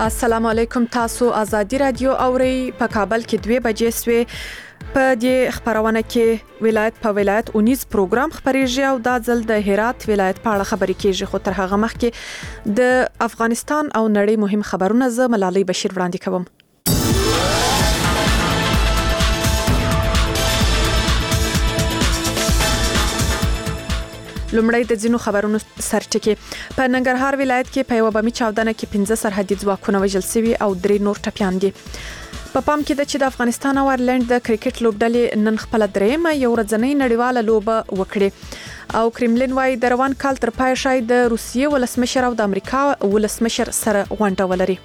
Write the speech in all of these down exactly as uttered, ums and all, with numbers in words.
السلام علیکم. تاسو آزادي رادیو اورئ. په کابل کې دوه بجې سوې. په دې خبرونه کې ولایت په ولایت اونیز پروګرام خبريږي او دا ځل د هرات ولایت په اړه خبرې کیږي. خو تر هغه مخکې د افغانستان او نړۍ مهم خبرونه ز ملالۍ بشیر وړاندې کوم. لومړی د ځینو خبرونو سرټکی. په ننګرهار ولایت کې په یو بمي چاودنه کې پنځه سرحدي ځواکونه وژل شوي او درې نور ټپيان دي. په پا پام کې د چې د افغانستان او آیرلند د کرکټ لوبډلې نن خپل درېمه یو ورځنۍ نړیواله لوبه وکړه او کرملین وايي د روان کال تر پای شاید د روسیې ولسمشر او د امریکا ولسمشر سره غونډه ولري.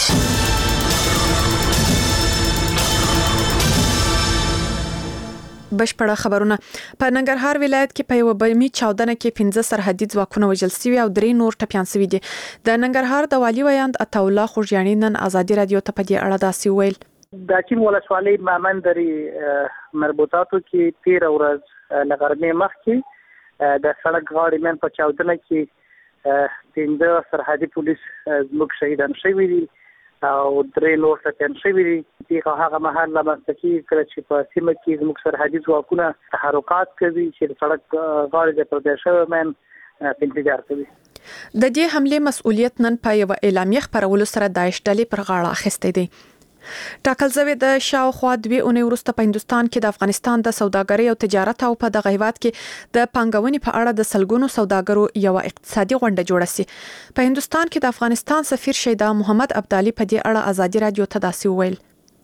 بشپړه خبرونه. په ننګرهار ولایت کې په یو بمي چاودنه کې پنځه سرحدي ځواکونه وژل شوي او درې نور ټپيان شوي دي. د ننګرهار د والي ویاند عطاالله خوږیاڼي نن آزادي رادیو ته په دې اړه داسې ویل. د چین ولسوالۍ مامندري مربوطاتو کې تیر ورځ لغرمې مخکې د سړک غاړې من په چاودنه کې پنځه سرحدي پولیس زموږ شهیدان شوي دي او درې نور ټپيان شوي دي. دغه هغه محل لمسکی کړ چې په سیمه کې زموږ سرحدي ځواکونه تحرکات کوي چې سړک غاړې د پردیشه من په انتظار کوي. د دې حمله مسؤلیت نن په یو اعلامیه خبرولو سره داعش ډلې پر غاړه اخیسته دي. ټاکل شوی د شاوخوا دوه اونۍ وروسته په هندستان کې د افغانستان د سوداګرۍ او تجارت او په دغه هیواد کې د پانګونې په اړه د سلګونو سوداګرو یو اقتصادي غونډه جوړه سي. په هندستان کې د افغانستان سفیر شیدا محمد ابدالي په دې اړه آزادي رادیو ته داسې وویل.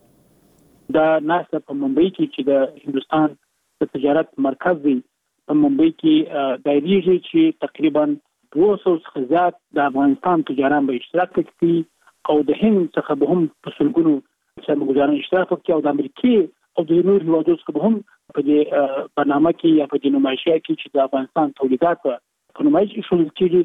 دا ناسا په ممبئی کې چې د هندستان د تجارت مرکز دی په ممبئی کې دایریږي چې تقریبا دوه سوه څخه زیات د افغانستان تجاران به اشتراک کوي او د هند څخه به هم په سلګونو سرمایه‌ګزاران اشتراک کوي او د امریکا او د نورو هیوادو څخه به هم په دې برنامه کې یا په دې نمایشه کې چې د افغانستان تولیدات په نمایش کې شامل کیږي.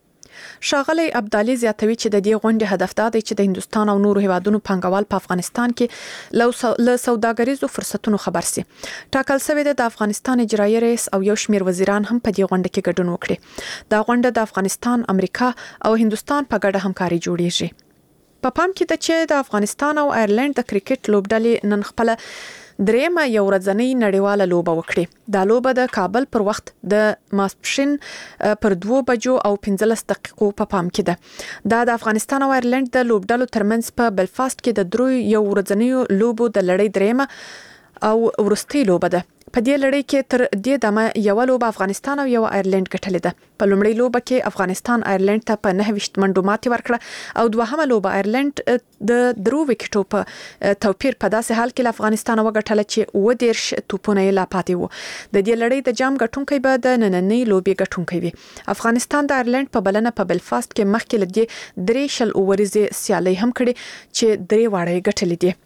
ښاغلی ابدالي زیاتوي چې د دې غونډې هدف دا دی چې د هندستان او نورو هیوادونو پانګوال په افغانستان کې له سوداګریزو فرصتونو خبر سي. ټاکل شوی د افغانستان اجرایي رئیس او یو شمېر وزیران هم په دې غونډه کې ګډون وکړي. دا غونډه د افغانستان، امریکا او هندستان په ګډه همکاري جوړیږي. په پام کې د چې د افغانستان او آیرلند د کرکټ لوبډلې نن خپل درېمه یو ورځنۍ نړیواله لوبه وکړه. دا لوبه د کابل پر وخت د ماسپښین پر دوه بجو او پنځلس دقیقو په پام کې ده. دا د افغانستان او آیرلند د لوبډلو ترمنځ په بلفاست کې د درو یو ورځنۍ لوبو د لړۍ درېمه او ورستۍ لوبه ده. په دې لړۍ کې تر دې دمه یو لوبه افغانستان او یو آیرلند ګټلې ده. په لومړۍ لوبه کې افغانستان آیرلند ته په نهه ویشت منډو ماتې ورکړه او دوهمه لوبه آیرلند د درو وکټو په توپیر په داسې حال کې افغانستان وګټله چې اووه دیرش توپونه یې لا پاتې وو. د دې لړۍ د جام ګټونکی به د نننۍ لوبې ګټونکی وي. افغانستان د آیرلند په بلنه په بلفاست کې مخکې لدې درې شل اووريزه سیالي هم کړې چې درې واړه ګټلې دي.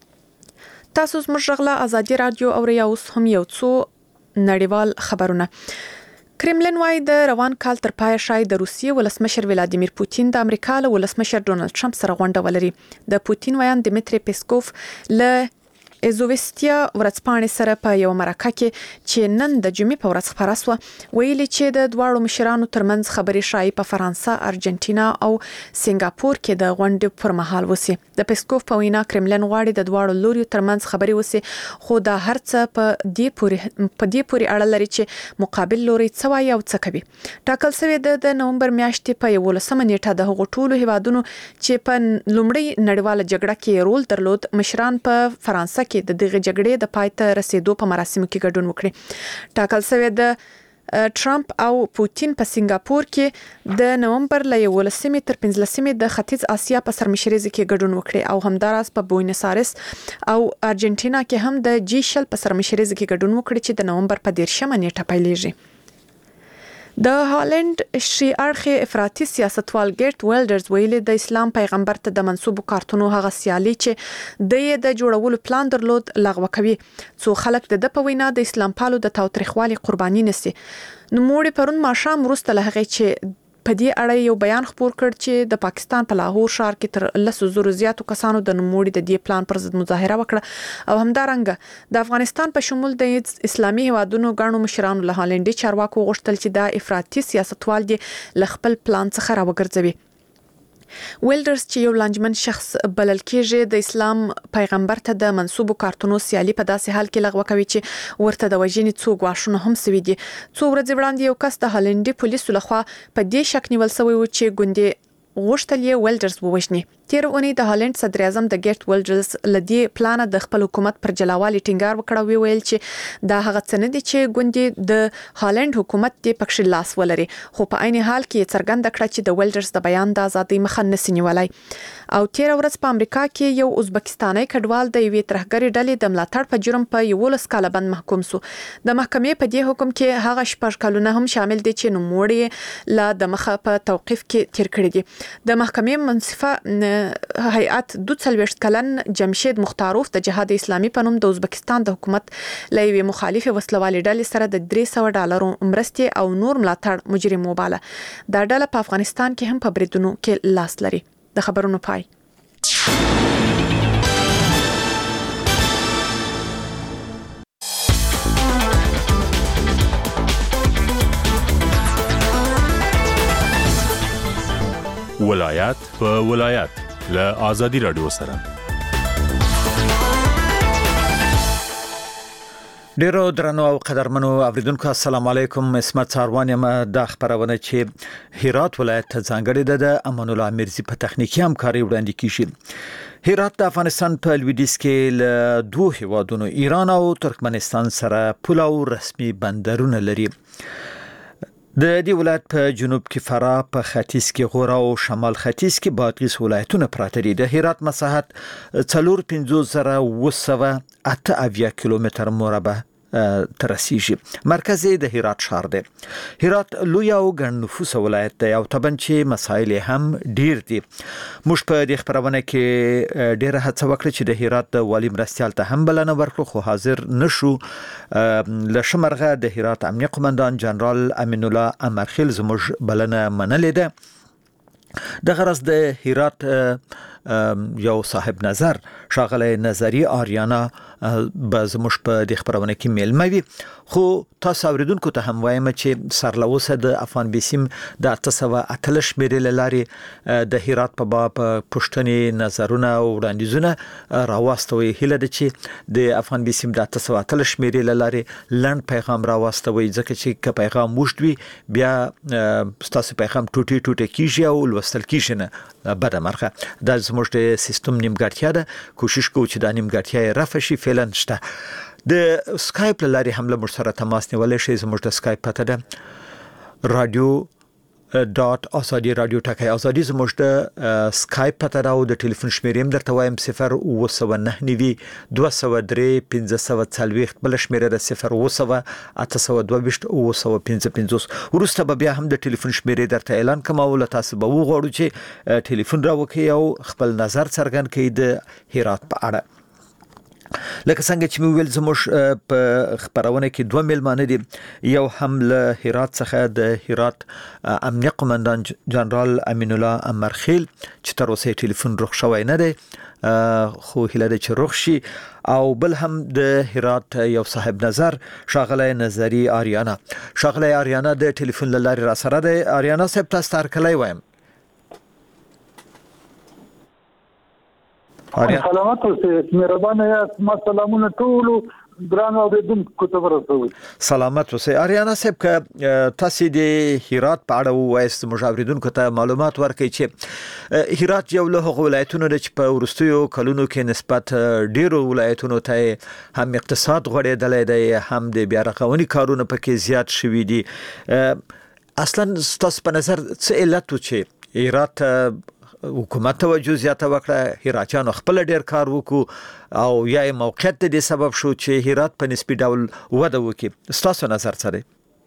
تاسو زموږ غلا آزادي رادیو او اوس هم یو څو نړیوال خبرونه. کرملین وايي د روان کال تر پای شاید د روسیې ولسمشر ولادیمیر پوتین د امریکا له ولسمشر ډونالد ټرمپ سره غونډه ولري. د پوتین ویاند دمیتری پیسکوف له ازووستیا ورځپاڼې سره په یو مرکه کې چې نن د جمعې په ورځ خبره شوه ویلي چې د دواړو مشرانو ترمنځ خبرې شایي په فرانسه، ارجنټینا او سنگاپور کې د غونډې پر مهال وسی. د پیسکوف په وینا کرملین غواړي د دواړو لوري ترمنځ خبرې وسی خو دا هرڅه په دې پوري په دې پوري اړه لري چې مقابل لوري څه وایي او څه کوي. ټاکل شوی د نومبر میاشتې په یولسمه نیټه د هغو ټولو هیوادونو چې په لومړۍ نړیواله جګړه کې رول درلود مشران په فرانسه کې د دغه جګړې د پای ته رسیدو په مراسمو کې ګډون وکړي. ټاکل شوی د ټرمپ او پوتین په سنگاپور کې د نومبر له یولسمې تر پنځلسمې د ختیځ اسیا په سرمشرۍ کې ګډون وکړي او همداراز په بوینس آیرس او ارجنټینا کې هم د جی شل په سرمشرۍ کې ګډون وکړي چې د نومبر په دیرشمه نیټه پیلېږي. د هالند شي اړخي افراطي سیاستوال ګیټ ویلډرز ویلي د اسلام پیغمبر ته د منسوبو کارتونو هغه سیالي چې د یې د جوړولو پلان درلود لغوه کوي. څو خلک د په وینا د اسلام پالو د تاوتریخوالي قرباني نسی. نو موږ پرون ماښام وروسته له هغه چې په دې اړه یو بیان خپور کړ چې د پاکستان په لاهور ښار کې تر لسو زرو زیاتو کسانو د نوموړي د دې پلان پر ضد مظاهره وکړه او همدارنګه د افغانستان په شمول د اسلامي هیوادونو غاڼو مشرانو له هالندي چارواکو غوښتل چې د افراطي سیاستوال دي ل خپل پلان څخه راوګرځوي. ویلډرز چې یو لانجمن شخص بلل کېږي د اسلام پیغمبر ته د منسوبو کارتونو سیالي په داسې حال کې لغوه کوي چې ورته د وژنې څو غواښونه هم سوي دي. څو ورځې وړاندې یو کس د هالندي پولیسو لخوا په دې شک نیول شوی و چې ګوندې غوښتل یې ویلډرز ووژني. تیر اونۍ د هالند صدر اعظم د ګیرټ ویلډرز لدی پلان د خپل حکومت پر جلاوالي ټینګار وکړ او ویل چې دا هغه څه نه دي چې ګوندې د هالند حکومت دې پکښ لاس ولري، خو په عین حال کې څرګنده کړه چې د ویلډرز د بیان د ازادۍ مخه نه سنیولای. او تیر ورځ په امریکا کې یو ازبکستاني کډوال د یوې ترهګرې ډلې د ملاتړ په جرم په یولس کاله بند محکوم شو. د محکمې په دې حکم کې هغه شپږ کلونه هم شامل دي چې نوموړي لا د مخه په توقيف کې تیر کړی دي. د محکمې منصفه هیئت دوه څلوېښت کلن جمشید مختاروف د جهاد اسلامي په نوم د ازبکستان د حکومت لوي مخالف وسلوالي ډلې سره د درې سوه ډالرو مرستې او نور ملاتړ مجرم وباله. دا ډله په افغانستان کې هم په بریدونو کې لاس لري. د خبرونو پای. ولایت په ولایت له آزادی رادیو سره. ډیرو درنو او قدرمنو اوریدونکو السلام علیکم. اسمت څاروان یم. د خبرونه چې هرات ولایت ته ځانګړی د امان الله مرزي په تخنیکی همکاري وړاندې کیږي. هرات د افغانستان په لویدیځ کې له دوه هیوادونو ایران او ترکمنستان سره پوله او رسمي بندرونه لري. د دې ولایت په جنوب کې فراه، په ختیځ کې غور او شمال ختیځ کې بادغیس ولایتونه پراته دي. د هرات مساحت څلور پنځوس زره اوه سوه اته اویا کیلومتر مربع ترسیږي. مرکز د هرات شهر دی. هرات لوی او ګڼ نفوس ولایت دی او طبعا چې مسایل هم ډیر دي. موږ په دې خبرونه کې ډیره هڅه وکړه چې د هرات د والی مرستيال ته هم بلنه ورکړو، خو حاضر نشو. لشمرغه د هرات امنیه قومندان جنرال امین الله امرخیل زموږ بلنه منلې ده. د غرض د هرات یو صاحب نظر شاغله نظری آریانا به زموږ په د خبرونه کې میلموي، خو تاسو اوریدونکو ته هم وایم چې سرلوسه د افغان بیسیم د اته سوه اتلس شمیرې لاري د هرات په باب پښتني نظرونه او وړاندیزونه راوستوي. هله د چې د افغان بیسیم د اته سوه اتلس شمیرې لاري لند پیغام راوستوي، ځکه چې ک پیغام وشتوي بیا ستاسو پیغام ټوټي ټوټي کیږي او لوستل کیږي نه بده مرخه. د زموږ د سیستم نیمګړتیا ده، کوشش کوو چې د نیمګړتیا رفع شي. فعلا شته. د سکایپ لاري هم له مر سره تماس نیولای شئ. زموږ د سکایپ پته ده رادیو ډاټ ازادي رادیو ټاکي ازادي. زموږ د سکایپ پته ده او د ټلیفون شمیرې هم درته وایم صفر اوه سوه نهه نوي دوه سوه درې پنځه سوه څلوېښت، بل شمیره د صفر اوه سوه اته سوه دوه ویشت اوه سوه پنځه پنځوس. وروسته به بیا هم د ټلیفون شمیرې درته اعلان کوم او له تاسو به وغواړو چې ټلیفون راوکړئ او خپل نظر څرګند کړئ د هرات په اړه. لکه څنګه چې موږ ویل زموږ په خبرونه کې دوه میلمانه دي. یو هم له هرات څخه د هرات امنیه قومندان جنرال امین الله امرخیل چې تر اوسه ټلیفون رخ شوی نه دی، خو هله د چې رخ شي. او بل هم د هرات یو صاحب نظر شاغله نظری آریانا. شاغله آریانا د ټلیفون لاري را سره ده. آریانا صاحب تاسو تر کله وایم سلامات اوسئ. مهربانه یاست. ما سلامونه ټول ګران اوریدونکو ته ورسوي. سلامت اوسئ. آریانا صاحب که تاسو د هرات په اړه وایست موږ اوریدونکو ته معلومات ورکړئ چې هرات یو له هغو ولایتونو ده چې په وروستیو کلونو کې نسبت ډیرو ولایتونو ته هم اقتصاد غوړېدلی دی، هم د بیا رغونې کارونه پکې زیات شوي دي. اصلا ستاسو په نظر څه علت و چې هرات حکومت توجه زیاته وکړه، هراتیانو خپل ډیر کار وکړو او یا موقعیت د دې سبب شو چې هرات په نسبی ډول وده وکړي؟ ستاسو نظر څه دی؟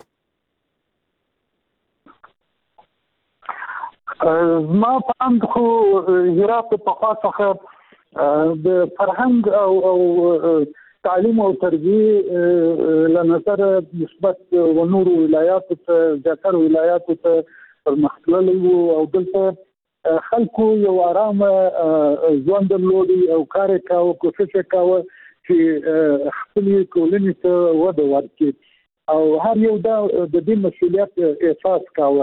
ما پام خو هرات په خاصه د فرهنګ او او تعلیم او تربیه لنظر نسبت و نور ولایات ته ذکر ولایات ته پرمختللی او دلته خلکو یو آرام ژوند درلودي او کار کاوه، کوشش کاوه چې خپل کولنی ته وده ورکړي او هر یو د دې مسؤلیت احساس کاوه.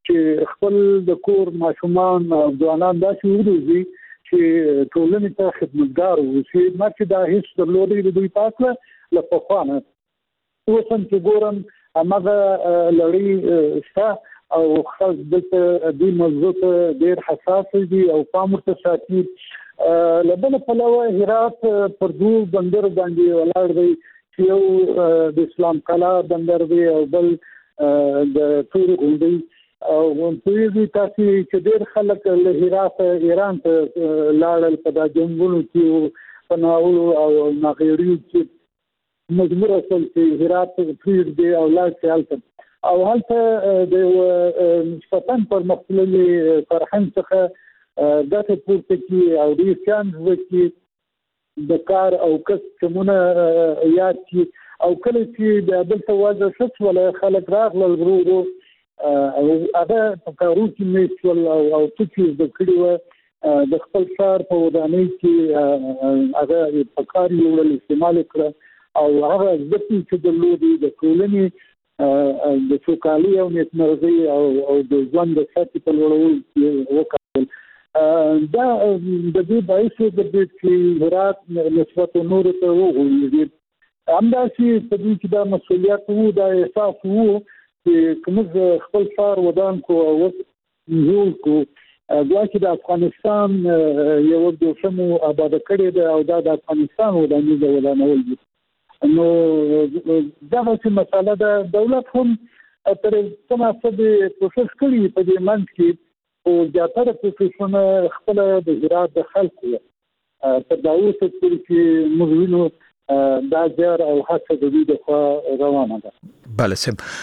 چې خپل د کور ماشومان او ځوانان داسې وروزي چې ټولنې ته خدمتګار وي ما چې دا هیڅ درلودي د دوی پاتله لکه خوانه اوس هم چې ګورم هغه لړۍ شته او خاص دلته د موضوع ته ډېر حساس دي او پام ورته ساتي لبنه په لور هرات پر دوه بندر باندې ولاړ دی چې یو د اسلام کلا بندر دی او بل د تور غونډي او په دې تاسو چې ډېر خلک له هرات ایران ته لاړل په د جنگونو کې پناهولو او ناغيري چې مجبور اصل چې هرات فریډ دی او لا سیالت او هلته د نسبتاً پر مختلفي فرهنګ څخه دغه پورته کې او د سیان وکي د کار او کس کومه یاد کی او کله چې د بل توازن شت ولا خلک راغلل ورو او هغه په کارو کې میشول او او چې د کړي د خپل کار په ودانۍ کې هغه په کار یو ول استعمال کړ او هغه د چې د لودي د ټولنې د سوکالي او نتمرغي او او د ژوند د ساتي په لورول وکړل دا د دې باعث د دې چې هرات نسبت نور ته وغوړي همداسې په دې کې دا مسولیت وو دا احساس وو چې کوم خپل کار ودان کو او یو کو دا چې د افغانستان یو د شمو آباد کړي د او د افغانستان ودانې د ودانول دي نو دا چې مسله د دولت هم تر څو څه کوشش کوي په دې منځ کې او زیاتره پروفیسونه خپل د هرات د خلکو په داوود کې موږ وینو دا ځار او هڅه د دې د روانه ده بله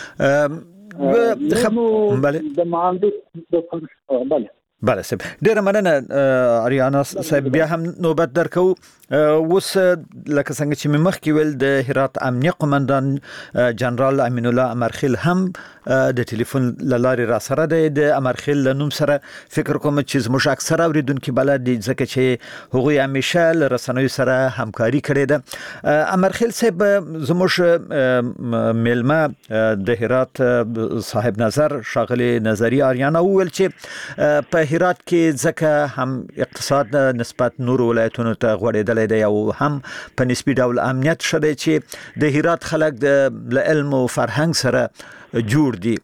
سم بله د مهندس د بله بله سم ډیره مننه اریانا صاحب بیا هم نوبت درکو اوس لکه څنګه چې مخ کې ول د هرات امنیه قومندان جنرال امین الله امرخیل هم د ټلیفون لاري را سره د امرخیل نوم سره فکر کوم چې زموږ اکثره اوریدونکو بلد دي ځکه چې هغوی همیشه له رسنوي سره همکاري کړې ده امرخیل صاحب زموږ میلمه د هرات صاحب نظر شاغلی نظری اریانا وویل چې په هرات کې ځکه هم اقتصاد نسبت نور ولایتونو ته غوړېدل دی او هم په نسبی ډول امنیت شته چې د هرات خلک د علم او فرهنګ سره جوړ دي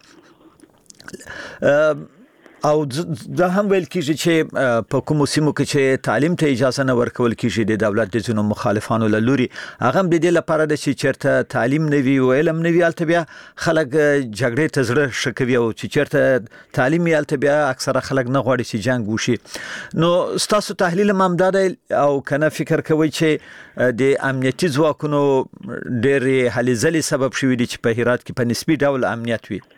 او دا هم ویل کیږي چې په کوم سیمو کې چې تعلیم ته اجازه نه ورکول کیږي د دولت د ځینو مخالفانو له لوري هغه د دې لپاره د چې چیرته تعلیم نه وی او علم نه وی الته بیا خلک جګړې ته زړه شکوي او چې چیرته تعلیم یې الته بیا اکثره خلک نه غواړي چې جنگ وشي نو ستاسو تحلیل مامداد او کنه فکر کوي چې د امنیتي ځواکونو ډېر هلې ځلې سبب شوی دي چې په هرات کې په نسبی ډول امنیت وي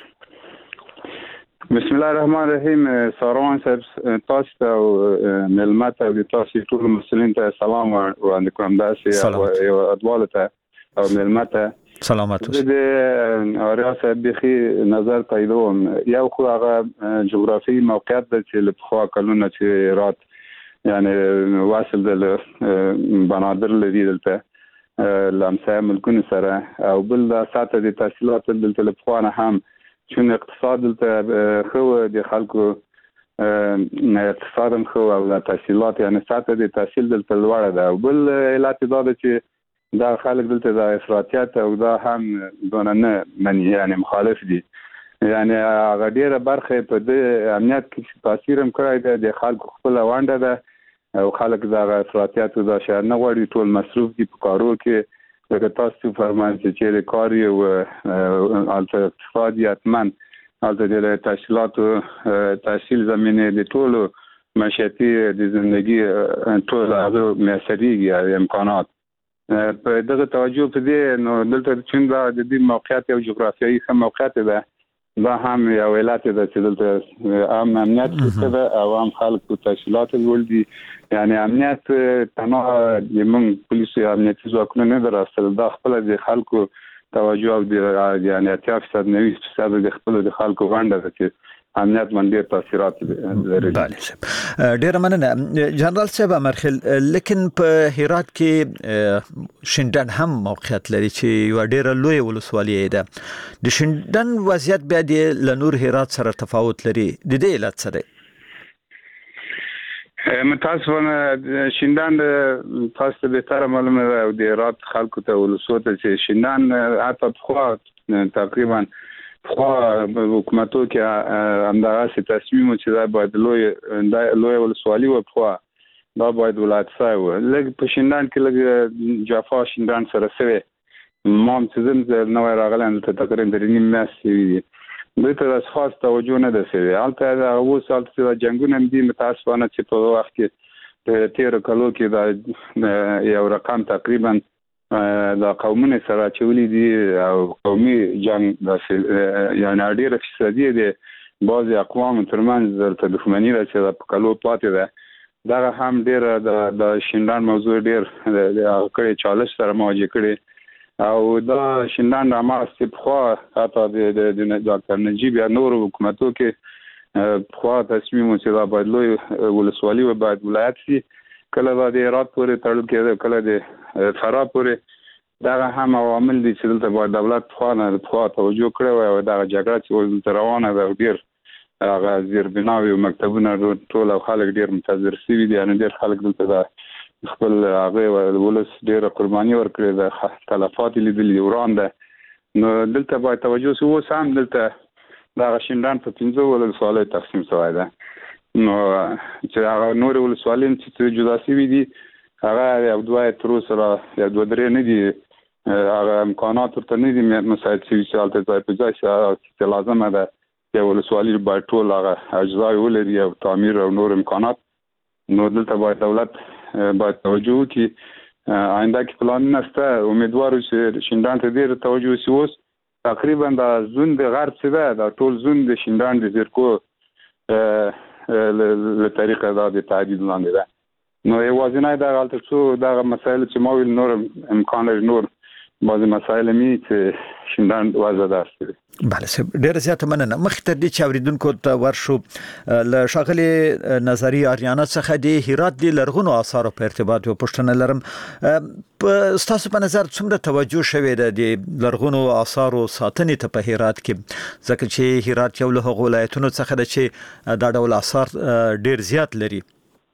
بسم الله الرحمن الرحیم ساروان صاحب تاسو او ملمت او تاسو ټول مسلمانان ته سلام وړاندې کوم داسې او ادواله او ملمت سلامات اوسئ د اوریا صاحب بخي نظر پیدوم یو خو هغه جغرافي موقعیت چې له خوا کلونه چې رات یعنی واصل د بنادر لري دلته لمسه ملکونه سره او بل د ساته د تحصیلات د تلفون هم چون اقتصاد ته خو د خلکو اقتصاد خو او تحصیلات یعنی ساته د تحصیل د تلوړه ده بل علت دا ده چې دا خلک دلته د افراطیت او دا هم دونه من یعنی مخالف دي یعنی هغه ډیره برخه په د امنیت کې تاثیر هم کړی دی د خلکو خپل وانډه ده او خلک دا افراطیت او دا شهر نه غواړي ټول مصروف دي په کارو کې لکه تاسو فرمایي چې د کار یو الته اقتصادي اتمن الته د تحصیلات او تحصیل زمینه د ټولو معیشتي د ژوندۍ ټول هغه میسريږي امکانات په دغه توجه په دې نو دلته چې د دې موقعیت او جغرافیایي سم موقعیت ده دا هم یو علت ده چې دلته عام امنیت څه او عام خلک تحصیلات ولدي یعنی امنیت تنها یمن پولیس امنیتي ځواکونه نه دراسته دا خپل د خلکو توجه او د یعنی اتیا فیصد نوي فیصد د خپل د خلکو وانډه ده چې امنیت باندې تاثیرات لري بله ډیر مننه جنرال صاحب امرخیل. لیکن په هرات کې شینډن هم موقعیت لري چې یو ډیر لوی ولسوالي ده. د شینډن وضعیت بیا د لنور هرات سره تفاوت لري. د دې علت څه دی؟ متاسفانه شینډان تاسو به تر معلومه ده او د هرات خلکو ته ولسوته چې شینډان حتی خو تقریبا خو حکومتو کې همدغه تصمیم چې دا باید لوی لوی ولسوالي و خو دا باید ولایت سای و لږ په شینډان کې لږ جافا شینډان سره سره مام چې زم نو راغلم ته تقریبا د نیم میاشتې دوی ته خاص توجه نه ده شوی. البته دا اوس البته جنگونه دي متاسفانه چې په وخت کې په تیر کلو کې دا یو رقم تقریبا دا قومونه سره چولې دي او قومي جنگ د یعنی ډیره فیصدي دي بعضي اقوام ترمنځ د دښمنۍ راځي په کلو پاتې ده. دا هم ډیره د شینډان موضوع ډیر د کړي چالش سره مواجه کړي او دا شینډان راماست خو حتی د ډاکټر نجیب یا نور حکومتو کې خو تصمیم چې دا باید لوی ولسوالي و باید ولایت شي. کله دا د هرات پورې تړل کېده کله د فراه پورې. دا هم عوامل دي چې دلته باید دولت خو نه خو توجه کړی او دا جګړه چې روانه ده ډیر هغه زیربناوي او مکتبونه ټول خلک ډیر متاثر شوي دي. یعنی ډیر خلک دلته دا خپل هغه ولس ډیره قرباني ورکړي ده تلفات لیدلې وران ده. نو دلته باید توجه سو سم دلته دا شینډان په پنځه ولسوالۍ تقسیم شوی ده. نو چې هغه نور ولسوالۍ چې جدا شوي دي هغه یو دوه تر سره یو دوه درې نه دي هغه امکانات ورته نه دي مساعد شوي چې هلته ځای په ځای چې لازمه ده یو ولسوالي باید ټول هغه اجزا ولري او تعمیر او نور امکانات. نو دلته باید دولت باید توجه وکړي. آینده کې پلان نشته. امیدوار چې شینډان ته ډیر توجه وشي. اوس تقریبا د زون د غرب څخه ده د ټول زون د شینډان د زیرکو له طریقه دا د تعدیل لاندې ده. نو یوازینی دا غلطه څو دا مسایل چې ما ویل نور امکان لري نور بعضی مسایل می چې شینډان وضع داشته. بله سب ډیر زیاته مننه. مخکې تر دې چې اوریدونکو ته ورشو له ښاغلي نظري اریانا څخه د هرات د لرغونو آثارو په ارتباط یو پوښتنه لرم. په ستاسو په نظر څومره توجه شوې ده د لرغونو آثارو ساتنې ته په هرات کې ځکه چې هرات یو له هغو ولایتونو څخه ده چې دا ډول آثار ډیر زیات لري؟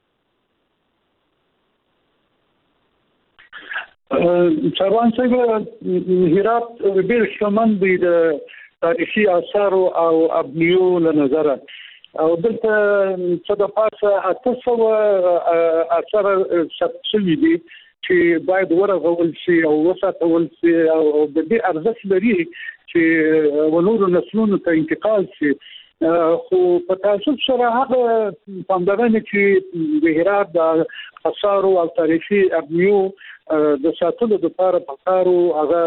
چاروان صاحب هرات ډیر شتمن دی د تاریخي آثار او ابنیو له نظره او دلته څه د پاسه اته سوه آثار ثبت شوي دي چې باید ورغول شي او وساتول شي او د دې ارزښت لري چې ونورو نسلونو ته انتقال شي. خو په تاسو سره هغه پاملرنه چې د هرات د آثار او تاریخي ابنیو د ساتلو لپاره په کارو هغه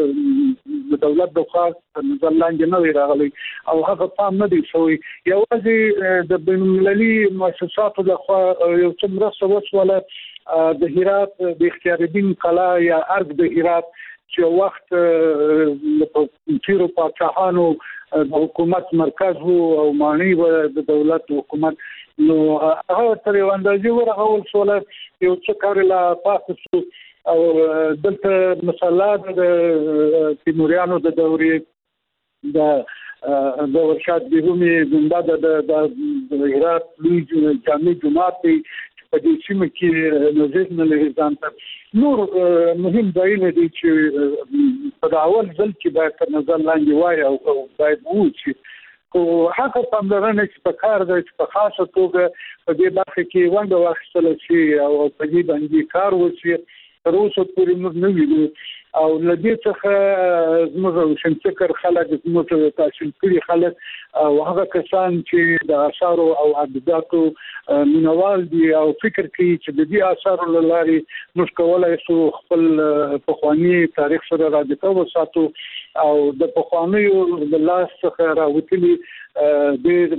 د دولت د خاص نظر لاندې نه راغلي او هغه پام نه دی شوی. یوازې د بین المللي مؤسساتو د خوا یو څه مرسته وشوله د هرات د اختیار الدین قلا یا ارګ د هرات چې وخت په تیرو پاچاهانو د حکومت مرکز وو او مانی و د دولت حکومت. نو هغه تر یو اندازې ورغول شوله یو څه کار لا پاتې شو او دلته مسلات د تیموریانو د دورې د د ورشاد بیرومي ګنبد د هرات لوی جامع جماعت په دې سیمه کې نظر نه لري ځان ته نور مهم ځایونه دي چې په اول ځل کې باید تر نظر لاندې وای او باید وو چې او هغه پاملرنه چې په کار دی چې په خاصه توګه په دې برخه کې ونده واخیستل شي او په دې باندې کار وشي. تر اوسه پورې موږ نه ویلو او له دې څخه زموږ شمسکر خلک زموږ تحصیل کړي خلک او هغه کسان چې د آثارو او ادبیاتو مینوال دي او فکر کوي چې د دې آثارو له لارې موږ کولای شو خپل پخوانی تاریخ سره رابطه وساتو او د پخوانیو د لاس څخه راوتلي د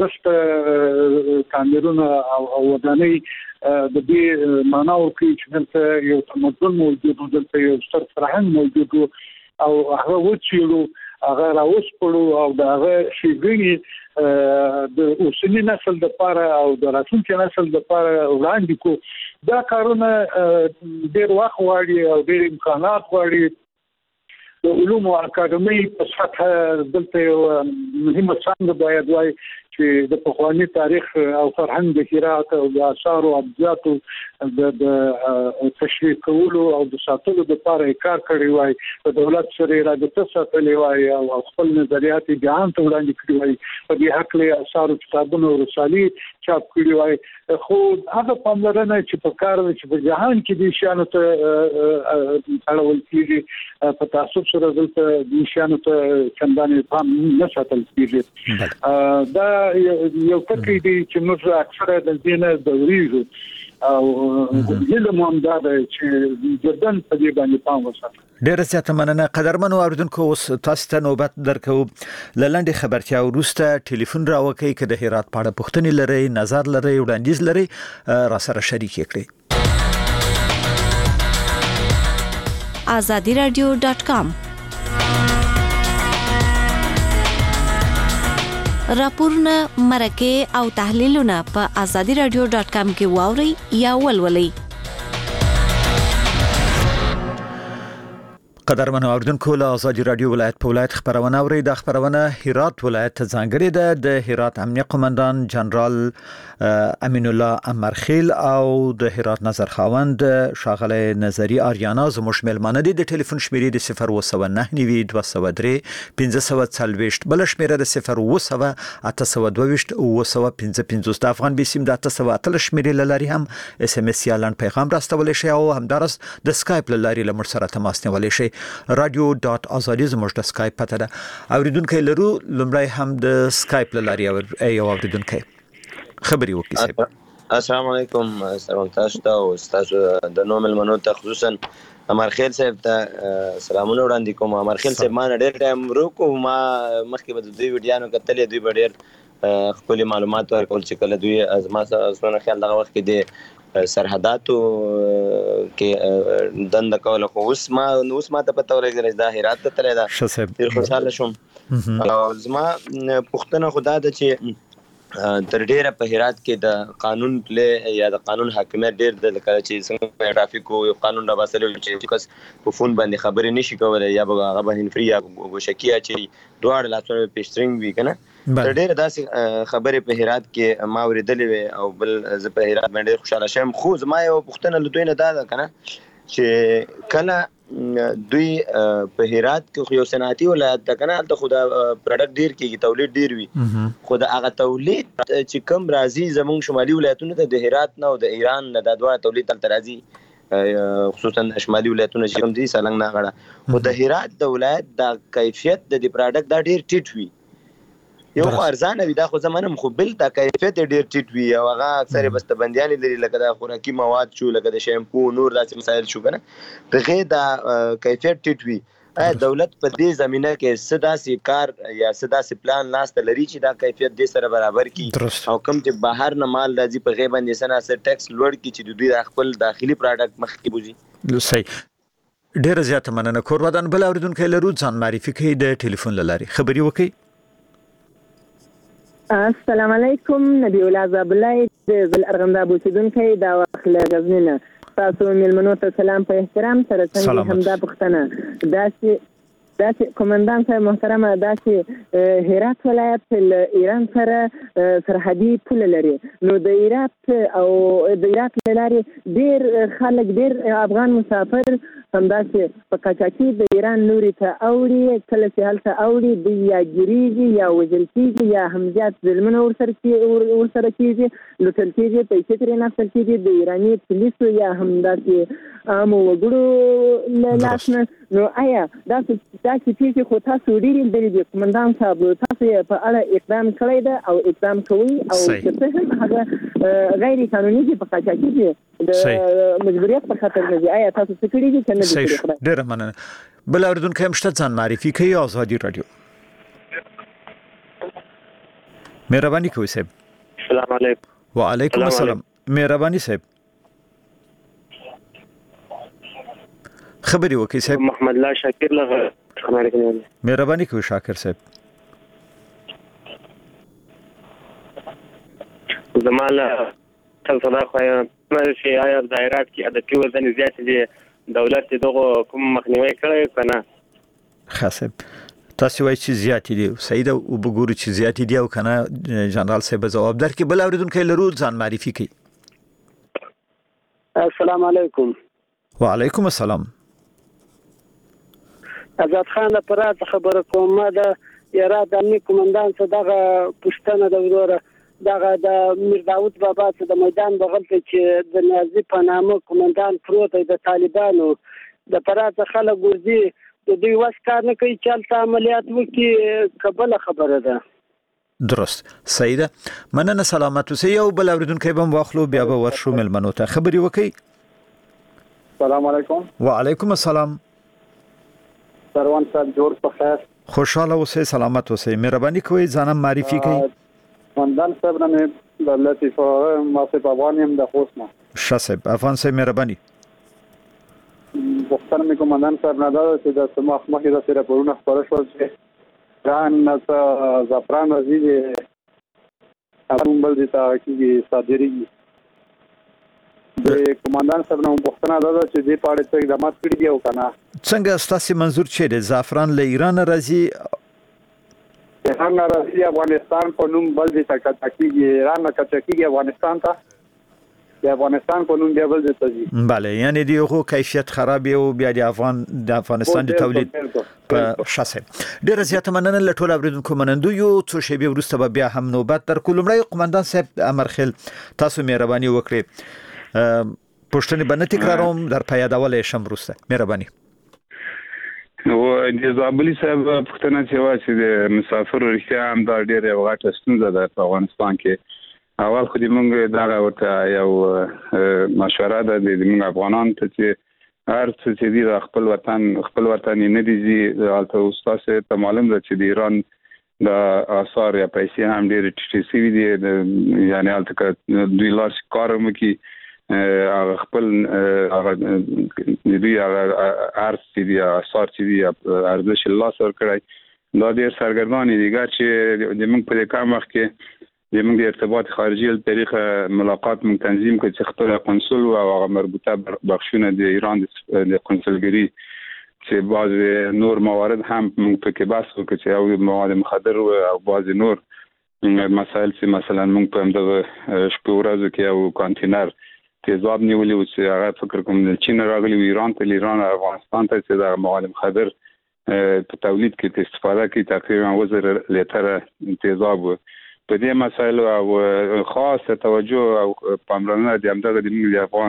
ارزښت تعمیرونه او ودانۍ د دې معنا ورکړي چې دلته یو تمدن موجود و دلته یو ستر فرهنګ موجود و او هغه وچیلو هغه راوس پړو او د هغه شیګنی د اوسنی نسل د لپاره او د راتلونکي نسل د لپاره وړاندې کو دا کارونه ډېر وخت غواړي او ډېر امکانات غواړي د علوم اکاډمي په سطح دلته یو مهمه څنګه باید وای چې د پخوانی تاریخ او فرهنګ د هرات او د آثار او ابجاتو د تشریح کولو او د ساتلو لپاره کار کړی وای د دولت سره رابطه ساتلې وای او خپل نظریات جهان ته وړاندې کړی وای په دې حق له آثار او کتابونو او رسالي چاپ کړی وای خو هغه پاملرنه چې په کار چې په جهان کې د شانو ته اړول کیږي په تاسو سره دلته د شانو ته څنګه پام نه ساتل کیږي دا یو فکر دی چې موږ اکثره د دینه د ویژو او د موږ دا چې جدن په دې باندې پام وساتو. ډیر زیاته مننه قدرمنو اوریدونکو. اوس تاسو ته نوبت درکو لاندې خبرتیا وروسته ټلیفون راوکې کده هرات پاړه پښتني لري نظر لري وړاندیز لري را سره شریک کړئ. azadi radio dot com راپورونه مرکه او تحلیلونه په azadi radio dot com کې واوري یا ولولئ. قدرمنو اوریدونکو له آزادي رادیو ولایت په ولایت خبرونه اوري. د خبرونه هرات ولایت ته ځانګړي ده. د هرات امنیه قومندان جنرال امین الله امرخیل او د هرات نظر خاوند شاغله نظری اریانا زموږ ملمانه دي. د ټلیفون شمیرې د صفر و سو نه نیوي دوه سو درې پنځه سو څلويشت بل شمیره د صفر و سو اته سو دوه و سو پنځه پنځه د افغان بیسیم د اته سو اتل شمیرې لاري هم اس ام اس یا لن پیغام راستول شي او همدارس د سکایپ لاري لمر سره تماس نیول شي. رادیو ډاټ ازادي زموږ د سکایپ پته ده. اوریدونکو لرو لمړی هم د سکایپ لاري او یو اوریدونکو خبري وکړي. السلام علیکم سلام تاسو ته او تاسو د نومل منو ته خصوصا امرخیل صاحب ته سلامونه وړاندې کوم. امرخیل صاحب ما ډېر ټایم وروکو ما مخکې به دوی ویډیوانو کتلې دوی به ډېر خپل معلومات ورکول چې کله دوی از ما سره خیال دغه وخت کې د سرحداتو کې دند کول خو اوس ما اوس ما ته پته ورغله دا هرات ته تللی دا ډېر خوشاله شوم او زما پوښتنه خدا ده چې تر ډیره په هرات کې د قانون پلی یا د قانون حاکمیت ډیر د لکه چې څنګه په ټرافیک او قانون را باسل چې کس په فون باندې خبرې نشي کولای یا هغه به هنفري یا ګوشکیه چې دوه لاسونه پیشترنګ وی کنه تر ډیره داسې خبرې په هرات کې ما اوریدلې او بل زه په هرات باندې خوشاله شم. خو زما یو پوښتنه لدوی نه ده کنه چې کله دوی په هرات کې یو صنعتي ولایت ده کنه ته خو د پروډکټ ډیر کېږي تولید ډیر وي خو د هغه تولید چې کم راځي زموږ شمالي ولایتونو ته د هرات نه او د ایران نه د دوه تولید تل راځي خصوصا شمالي ولایتونو چې کوم دي سالنګ نه غړه خو د هرات د ولایت د کیفیت د پروډکټ دا ډیر ټیټ وي یو ارزانه وي دا خو زمونږ خو بل د کیفیت ډیر ټیټ وي او هغه اکثره بسته‌بندیان لري لکه د خوراکي مواد شو لکه د شیمپو نور داسې مسایل شو کنه دغه د کیفیت ټیټ وي. دولت په دې زمينه کې سداسي کار یا سداسي پلان ناشته لري چې دا کیفیت دې سره برابر کړي او کوم چې بهر نه مال راځي په غیبه باندې سنا سره ټیکس لوړ کړي چې دوی د خپل داخلي پروډکټ مخ کې بوزي. صحیح ډیر زیاته مننه. کور ودان بل اوریدونکو لرو ځان معرفي کوي د ټلیفون لاري خبري وکي. السلام علیکم نبی الله زابلای د زل ارغنداب اوسیدونکو دا وخت له غزنینه تاسو ملمنو ته سلام په احترام سره څنګه همدا پښتنه داسې داسې قومندان صاحب محترمه داسې هرات ولایت له ایران سره سرحدي پول لري نو د هرات او د هرات لارې ډیر خلک ډیر افغان مسافر همداسې په قاچاقي د ایران نوري ته اوړي کله چې هلته اوړي د یا ګریږي یا وژل کېږي یا هم زیات ظلمونه ورسره ورسره کېږي لوټل کېږي پیسې ترې نه اخیستل کېږي د ایراني پولیسو یا همداسې عامو وګړو له لاس نه. نو آیا داسې داسې پیښې خو تاسو ډېرې لیدلې دي قومندان صاحب تاسو یې په اړه اقدام کړی ده او اقدام کوئ او که څه هم هغه غیر قانوني دي په قاچاقي دي د مجبوریت په خاطر نه دي آیا تاسو څه کړي دي که نه دي کړي؟ ډېره مننه. بل اوریدونکی هم شته ځان معرفي کوي. آزادي رادیو مهرباني کوئ صاحب. السلام علیکم. وعلیکم السلام. مهرباني صاحب خبري وکي صاحب. محمد الله شاکر لغه مهرباني کوي شاکر صاحب. زماله تلصدا خو مې شي آیا دایرات کې عددي وزن زیات دي دولت دغه کوم مخنیوي کړی کنه؟ خاصه تاسو وایي چې زیات دي سید او وګوري چې زیات دي او کنه جنرال صاحب جواب درکې بل اوریدونکو لرو ځان معرفي کړي. السلام علیکم. وعلیکم السلام. آزاد خان پرات خبره کوم د یاره د امنیت کمانډان څخه دغه پښتنه د وروره دغه د میر داوود بابا څخه د میدان بغل ته چې د نازي په نامه کمانډان پروت د طالبانو د پرات خلک ورځي د دوی واس کار نه کوي چې تل عملیات وکي قبل خبره ده. درست سیده مننه سلامت اوسئ یو بل اوریدونکو به واخلو بیا به ورشو ملمنو ته خبري وکي. السلام علیکم. وعلیکم السلام. سروان صاحب جوړ په خیر. خوشاله اوسئ سلامت اوسئ مهرباني کوئ ځانم معرفي کړئ. مندان صاحب نه د لطیف ماسه په افغانیم د خوښنه. شاسب افغان صاحب مهرباني. وختونه مې کومندان صاحب نه دا چې د سماخ مخې د سره پرونه خبره شو چې ځان نه زعفران راځي هم بل دي تا کې صادري د کومندان صاحب نو وختونه دا چې دې پاړې څخه د مات کړی دی او کنه څنګه ستاسو منظور چیرې زعفران له ایران راځي؟ ایران راځي افغانستان په نوم بل دي تا کېږي ایران نه کېږي افغانستان ته د افغانستان په نوم دی بل دي ته بله یعنی دیغه کیفیت خراب او بیا د افغان د افغانستان د تولید په شاسه ډیر زیات مننه لټول اوریدونکو منندو یو څو شی به ورسته بیا هم نوبت تر کولمړی قومندان صاحب امرخیل تاسو مهرباني وکړئ پښتني باندې تکراروم در پیادول شم ورسته مهرباني. نو د زابلی صاحب پښتنه چې وا چې د مسافر رښتیا هم دا ډېر یو غټه ستونزه ده په افغانستان کې. اول خو دې موږ دا ورته یو مشوره ده د موږ افغانان ته چې هر څه چې دی خپل وطن خپل وطن نه دي حالت استاد ته معلوم ده چې د ایران د آثار یا پیسې هم ډېر ټیټې سوي دي یعنی حالت دوی لاس کارم کوي هغه خپل هغه دوی هغه ارز دي آثار چې دي ارزش الله سره کړی دا ډېر سرګردانه دي چې د موږ په کار مخ کې د موږ د ارتباط خارجي له طریقه ملاقات موږ تنظیم کړ چې خپل قنصل او هغه مربوطه بخښونه د ایران د قنصلګری چې بعض نور موارد هم موږ په کې بحث وکړ چې او مواد مخدر او بعض نور مسائل چې مثلا موږ په همدغه شپږ ورځو کې او کانټینر تیزاب نیولې او چې هغه فکر کوم د چین راغلی ایران ته ایران افغانستان ته چې د مواد مخدر په تولید کې استفاده کوي تقریبا وزر لیتر تیزاب په دې مسایلو او خاصه توجه او پاملرنه د همدغه د افغان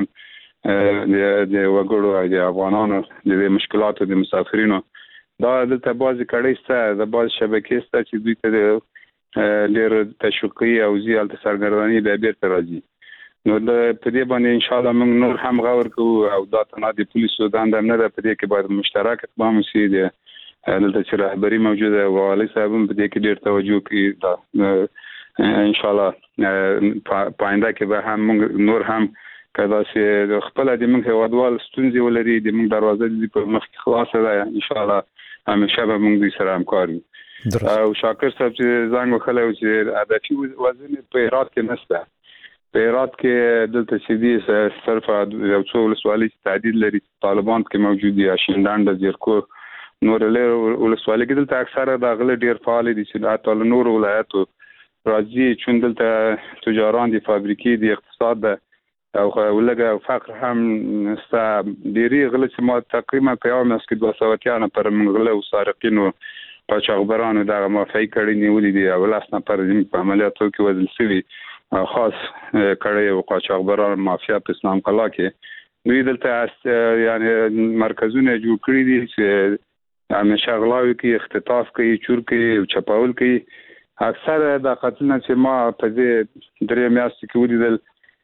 د وګړو او د افغانانو د مشکلاتو د مسافرینو دا د تبازي کړي ست د باز شبکې ست چې دوی ته ډېر تشویقي او زیات سرګرداني د بیرته راځي. نو د په دې باندې ان شاء الله موږ نور هم غور کوو او دا تنه د پولیسو دنده نه ده په دې کې باید مشترک اقدام وشي د دلته چې رهبری موجوده او علي صاحب په دې کې ډېر توجه کوي دا ان شاء الله پاینده کې به هم نور هم کدا چې خپل د موږ هوادوال ستونزې ولري د موږ دروازه دې په مخ کې خلاصه ده ان شاء الله همیشه به موږ سره همکار یو. او شاکر صاحب چې زنګ وکړو چې هدفي وزن په هرات کې نشته په هرات کې دلته چې دي صرف یو څو ولسوالۍ تعدیل لري طالبان کې موجود دي شیندان د زیرکو نور له ولسوالۍ کې دلته اکثره د غل ډیر فعال دي چې د نور ولایتو راځي چې دلته تجاران دي فابریکې دي اقتصاد ده او ولګه فقر هم ستا ډیری غل چې ما تقریبا په یو مس کې دوه سوه نه پر منغله او سارقینو قاچاقبرانو دغه موافقه کړې نیولې دي او لاسنه پر په عملیاتو کې وزل سوي خاص کړي او قاچاقبران مافیا په اسلام کلا کې دوی دلته یعنی مرکزونه جوړ کړی دي چې همیشه غلاوي کې اختطاف کوي چور کوي او چپاول کوي. اکثر د قتلونه چې ما په دې درې میاشتې کې ولیدل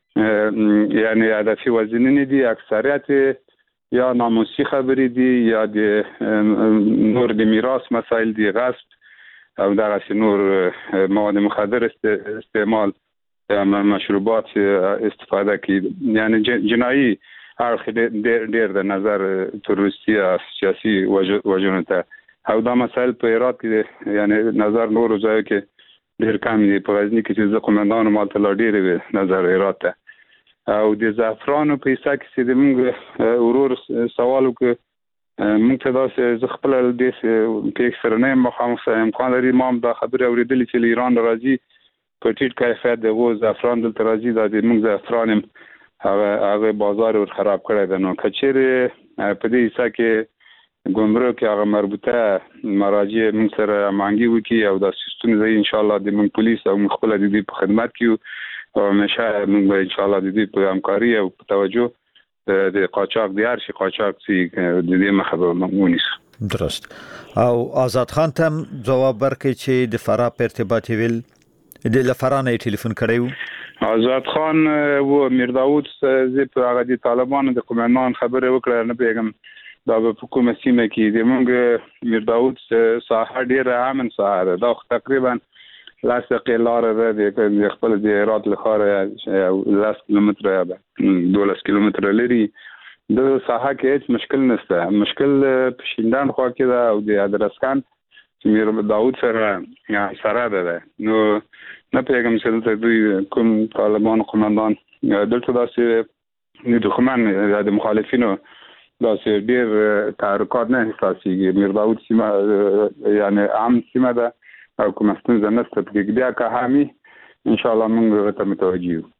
یعنی هدفي وزنونه دي اکثریت یا ناموسي خبرې دي یا د نور د میراث مسائل دي غصب او دغه نور مواد مخدر استعمال مشروبات استفاده کوي یعنی جنایی اړخ ډېر د نظر تروریستي سیاسي وجونه ته او دا مسایل په هرات کې یعنی نظر نور ځای کې ډیر کم دي. په غزنی کې چې قومندان مالته لا ډیر نظر هرات او د زعفرانو په حصہ کې چې موږ ورور سوال وکړ موږ ته دا چې خپل د پیک سره نه مخامخ امکان لري ما دا خبره اوریدلې چې ایران راځي په ټیټ کیفیت د غو زعفران دلته راځي دا د موږ زعفران هغه هغه بازار ور خراب کړی دی. نو کچېره په دې حصہ کې ګمرک هغه مربوطه مراجع موږ سره مانګي وکي او دا سیستم زې ان شاء الله د موږ پولیس او خپل د دې په خدمت کې او همیشه موږ ان شاء الله د دې په همکاري او توجه د قاچاق د هر شي قاچاق چې د دې مخه مونږ درست. او آزاد خان ته جواب ورکړي چې د فرا په ارتباط ویل د لفرانه ټلیفون کړیو. آزاد خان و میر داوود زه په هغه د طالبانو د قومندان خبره وکړه نه پیغام دا په کومه سیمه کې د مونږ میر داوود ساحه ډیره امن ساحه دا تقریبا لاسقه لار ده د خپل د هرات لخوا لاس کیلومتر یا دولس کیلومتر لري د ساحه کې هیڅ مشکل نشته. مشکل په شیندان خوا کې ده او د ادرسکان چې میر داوود سره یا سره ده. نو نه پیغام چې دوی کوم طالبان قومندان دلته داسې نه دښمن د مخالفینو داسې ډیر تحرکات نه احساسيږي. میر داوود سیمه یعنی عام سیمه ده او کوم ستونزه نشته په بیا که همي ان شاء الله موږ ته متوجه یو.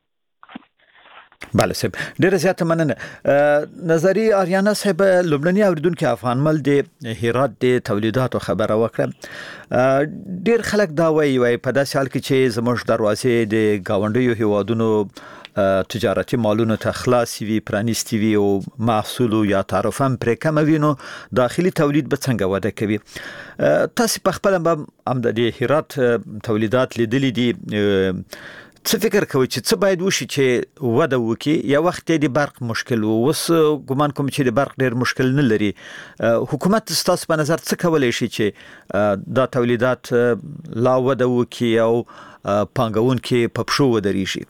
بله صاحب ډیره زیاته مننه. نظری آریانا صاحب لومړنی اوریدونکو افغان مل د هرات د تولیداتو خبره وکړه. ډیر خلک دا وایي وای په داسې حال کې چې زموږ دروازې د گاونډیو هیوادونو تجارتي مالونو ته خلاص وي پرانیستي وي او محصول یا تعرف هم پر کم وي نو داخلي تولید به څنګه وده کوي. تاسو په خپل هم د هرات تولیدات لیدلې دي څه فکر کوي چې څه باید وشي چې وده وکړي؟ یا وخت د برق مشکل وو وس ګمان کوم چې د برق ډیر مشکل نه لري. حکومت ستاسو په نظر څه کولای شي چې دا تولیدات لا وده وکړي او پانګون کې په پښو ودرېږي؟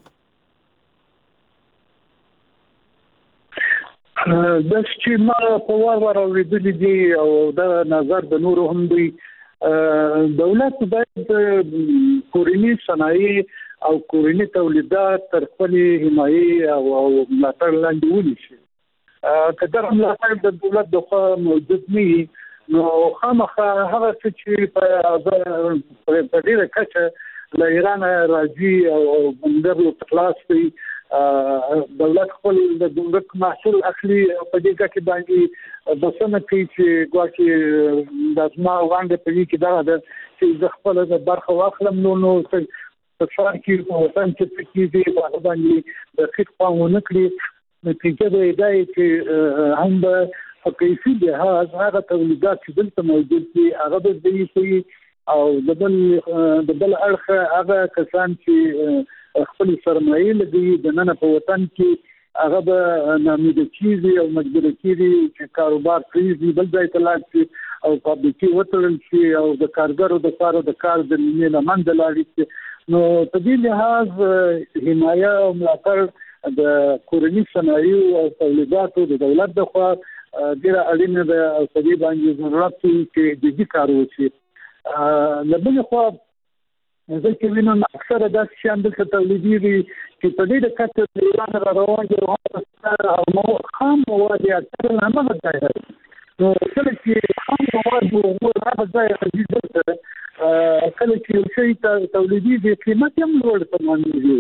د چې ما په وار وار اوریدلې دي او دا نظر د نورو هم دی. دولت باید کورنی صنایع او کورنی تولیدات تر خپل حمایه او ملاتړ لاندې ونیسي. کله ملاتړ د دولت دغه موجود نه نو خامخا هغه چې په په ډیره کچه له ایران راځي او بندر خلاص وي دولت خپل د ګمرک محصول اخلي په دې کې باندې بسنه کوي چې ګواکې د ما وانګ په دې کې دا ده چې ز خپل د برخه واخلم نو نو په څار کې په وطن کې چې دې په باندې د خط قانون کړی نتیجه به دا چې هم په کیفي ده هغه تولیدات چې دلته موجود دي هغه به دې او د بل د بل اړخ هغه کسان چې خپل سرمایه لګي د نن په وطن کې هغه به نامید کیږي او مجبور کیږي چې کاروبار کوي بل ځای ته لاړ شي او فابریکې وتړل شي او د کارګرو د کار د کار د نیمه لمن د لاړ. نو په دې لحاظ حمایه او ملاتړ د کورنی صنایع او تولیداتو د دولت د خوا ډیره اړینه ده او په دې باندې ضرورت دی چې د دې کار وشي. لبل خو ځکه وینم اکثره د شیان د تولیدي چې په دې د کټ د ایران را روان دي او نو خام مواد یې اکثره نه مګای نو کله چې خام مواد وو هغه ځای عزیز ده کله چې شي تولیدي د قیمت هم لوړ تمامېږي.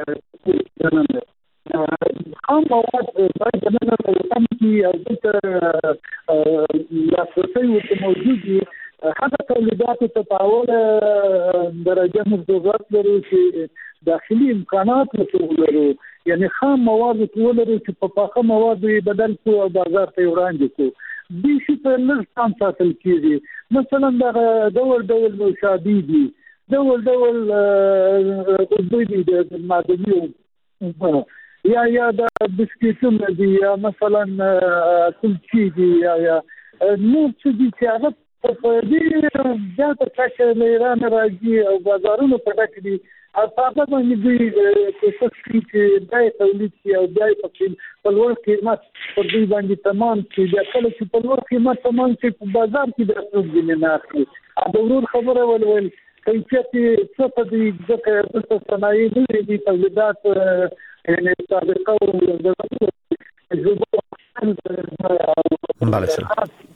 خام مواد باید د نن په وطن کې او د لاسرسي ورته موجود دي. هغه تولیدات ته تعاون درجه مضبوط لري چې داخلي امکانات لري یعنی خام مواد ټول لري چې په پاخه مواد بدل کو او بازار ته وړاندې کو. دې شي په لږ ساتل کیږي مثلا د ډول ډول مشابه دي ډول ډول دوی د معدني یا یا د بسکټونو دي یا مثلا کلچې دي یا یا نو څه دي چې هغه په دې ځکه چې ایران راځي او بازارونو په ډک دي هغه باندې دوی کوشش کوي چې دای تولید شي او دای په لوړ قیمت په دوی باندې تمام شي د کله چې په لوړ قیمت تمام شي په بازار کې د څه نه اخلي دا ورور خبره ولول کیفیت څه په دې ځکه چې صنایع دي تولیدات یعنی سابقه او بله سر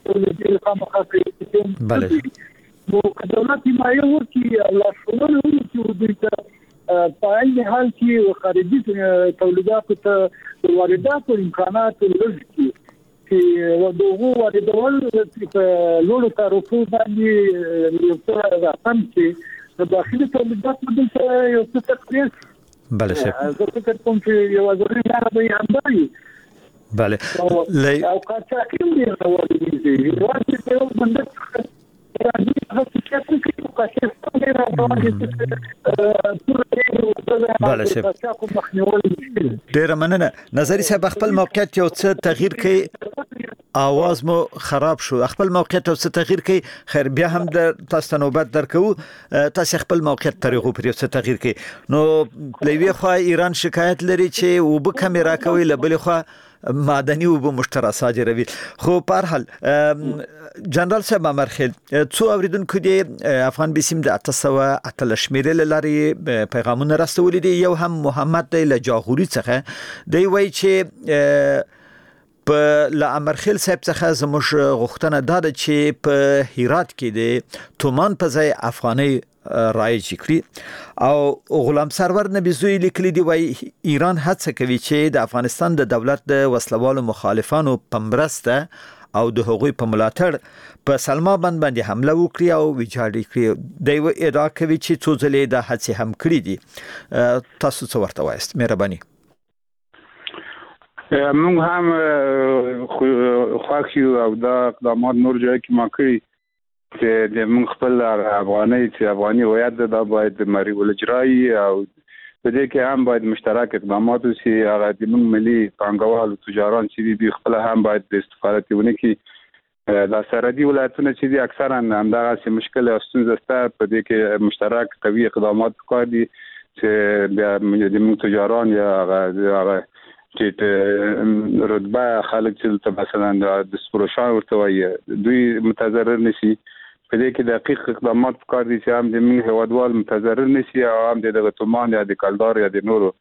بله نو دولت حمایه وکړي او لارښوونه وکړي دوی ته په عین حال کې خارجي تولیداتو ته وارداتو امکانات ورکړي چې ودغه واردول په لوړو تعرفو باندې یو څه راځم چې د داخلي تولیداتو د یو څه تقدیر بله سر زه فکر کوم چې یو ځای لاره به هم دی بله او قاچاقي هم ډېر راوړي واځي ته یو بنده بله صاحب ډیره مننه نظری صاحب خپل موقعیت یو څه تغییر کړي اواز مو خراب شو خپل موقعیت یو څه تغییر کړي خیر بیا هم د تاسو نوبت درکو تاسو خپل موقعیت طریقو پر یو څه تغییر کړي نو لوی خو ایران شکایت لري چې وب کیمرا کوي لبل خو معدني او مشترک صادروي خو په هر حال جنرال صاحب امرخیل څو اوریدونکو دی افغان بیسیم د تاسو اتل شمیرل لري پیغامونه راستولې دي یو هم محمد دی له جاغوري څخه دی وای چې په ل امرخیل صاحب څخه زموږ غوښتنه ده چې په هرات کې د تومان په ځای افغاني رایج کړی او غلام سرور نبی زوی لیکلی دی وای ایران هڅه کوي چې د افغانستان د دولت د وسلوالو مخالفانو په مرسته او د هغوی په ملاتړ په سلما بند باندې حمله وکړي او ویجاړ کړي دی و ادعا کوي چې څو ځلې د هڅې هم کړی دي تاسو څه ورته وایست مهرباني موږ هم خوښیو او دا اقدامات نور ځای کې ما کړی چې د موږ خپل افغاني چې افغاني هویت دا باید مری ولجرای او په دې کې هم باید مشترک اقدامات وشي هغه د موږ ملي پانګوال او تجاران چې دي خپل هم باید د استفاده ونه کړي دا سرحدي ولایتونه چې دي اکثرا همدغه مشکل او ستونزه سره په دې کې مشترک قوي اقدامات وکړي دي چې د موږ تجاران یا هغه چې رتبه خلک چې مثلا د سپروشان ورته وایي دوی متضرر نشي په دې کې دقیق اقدامات وکړي دي چې هم د موږ هوادوال متضرر نشي او هم د تومان یا د کلدار یا د نورو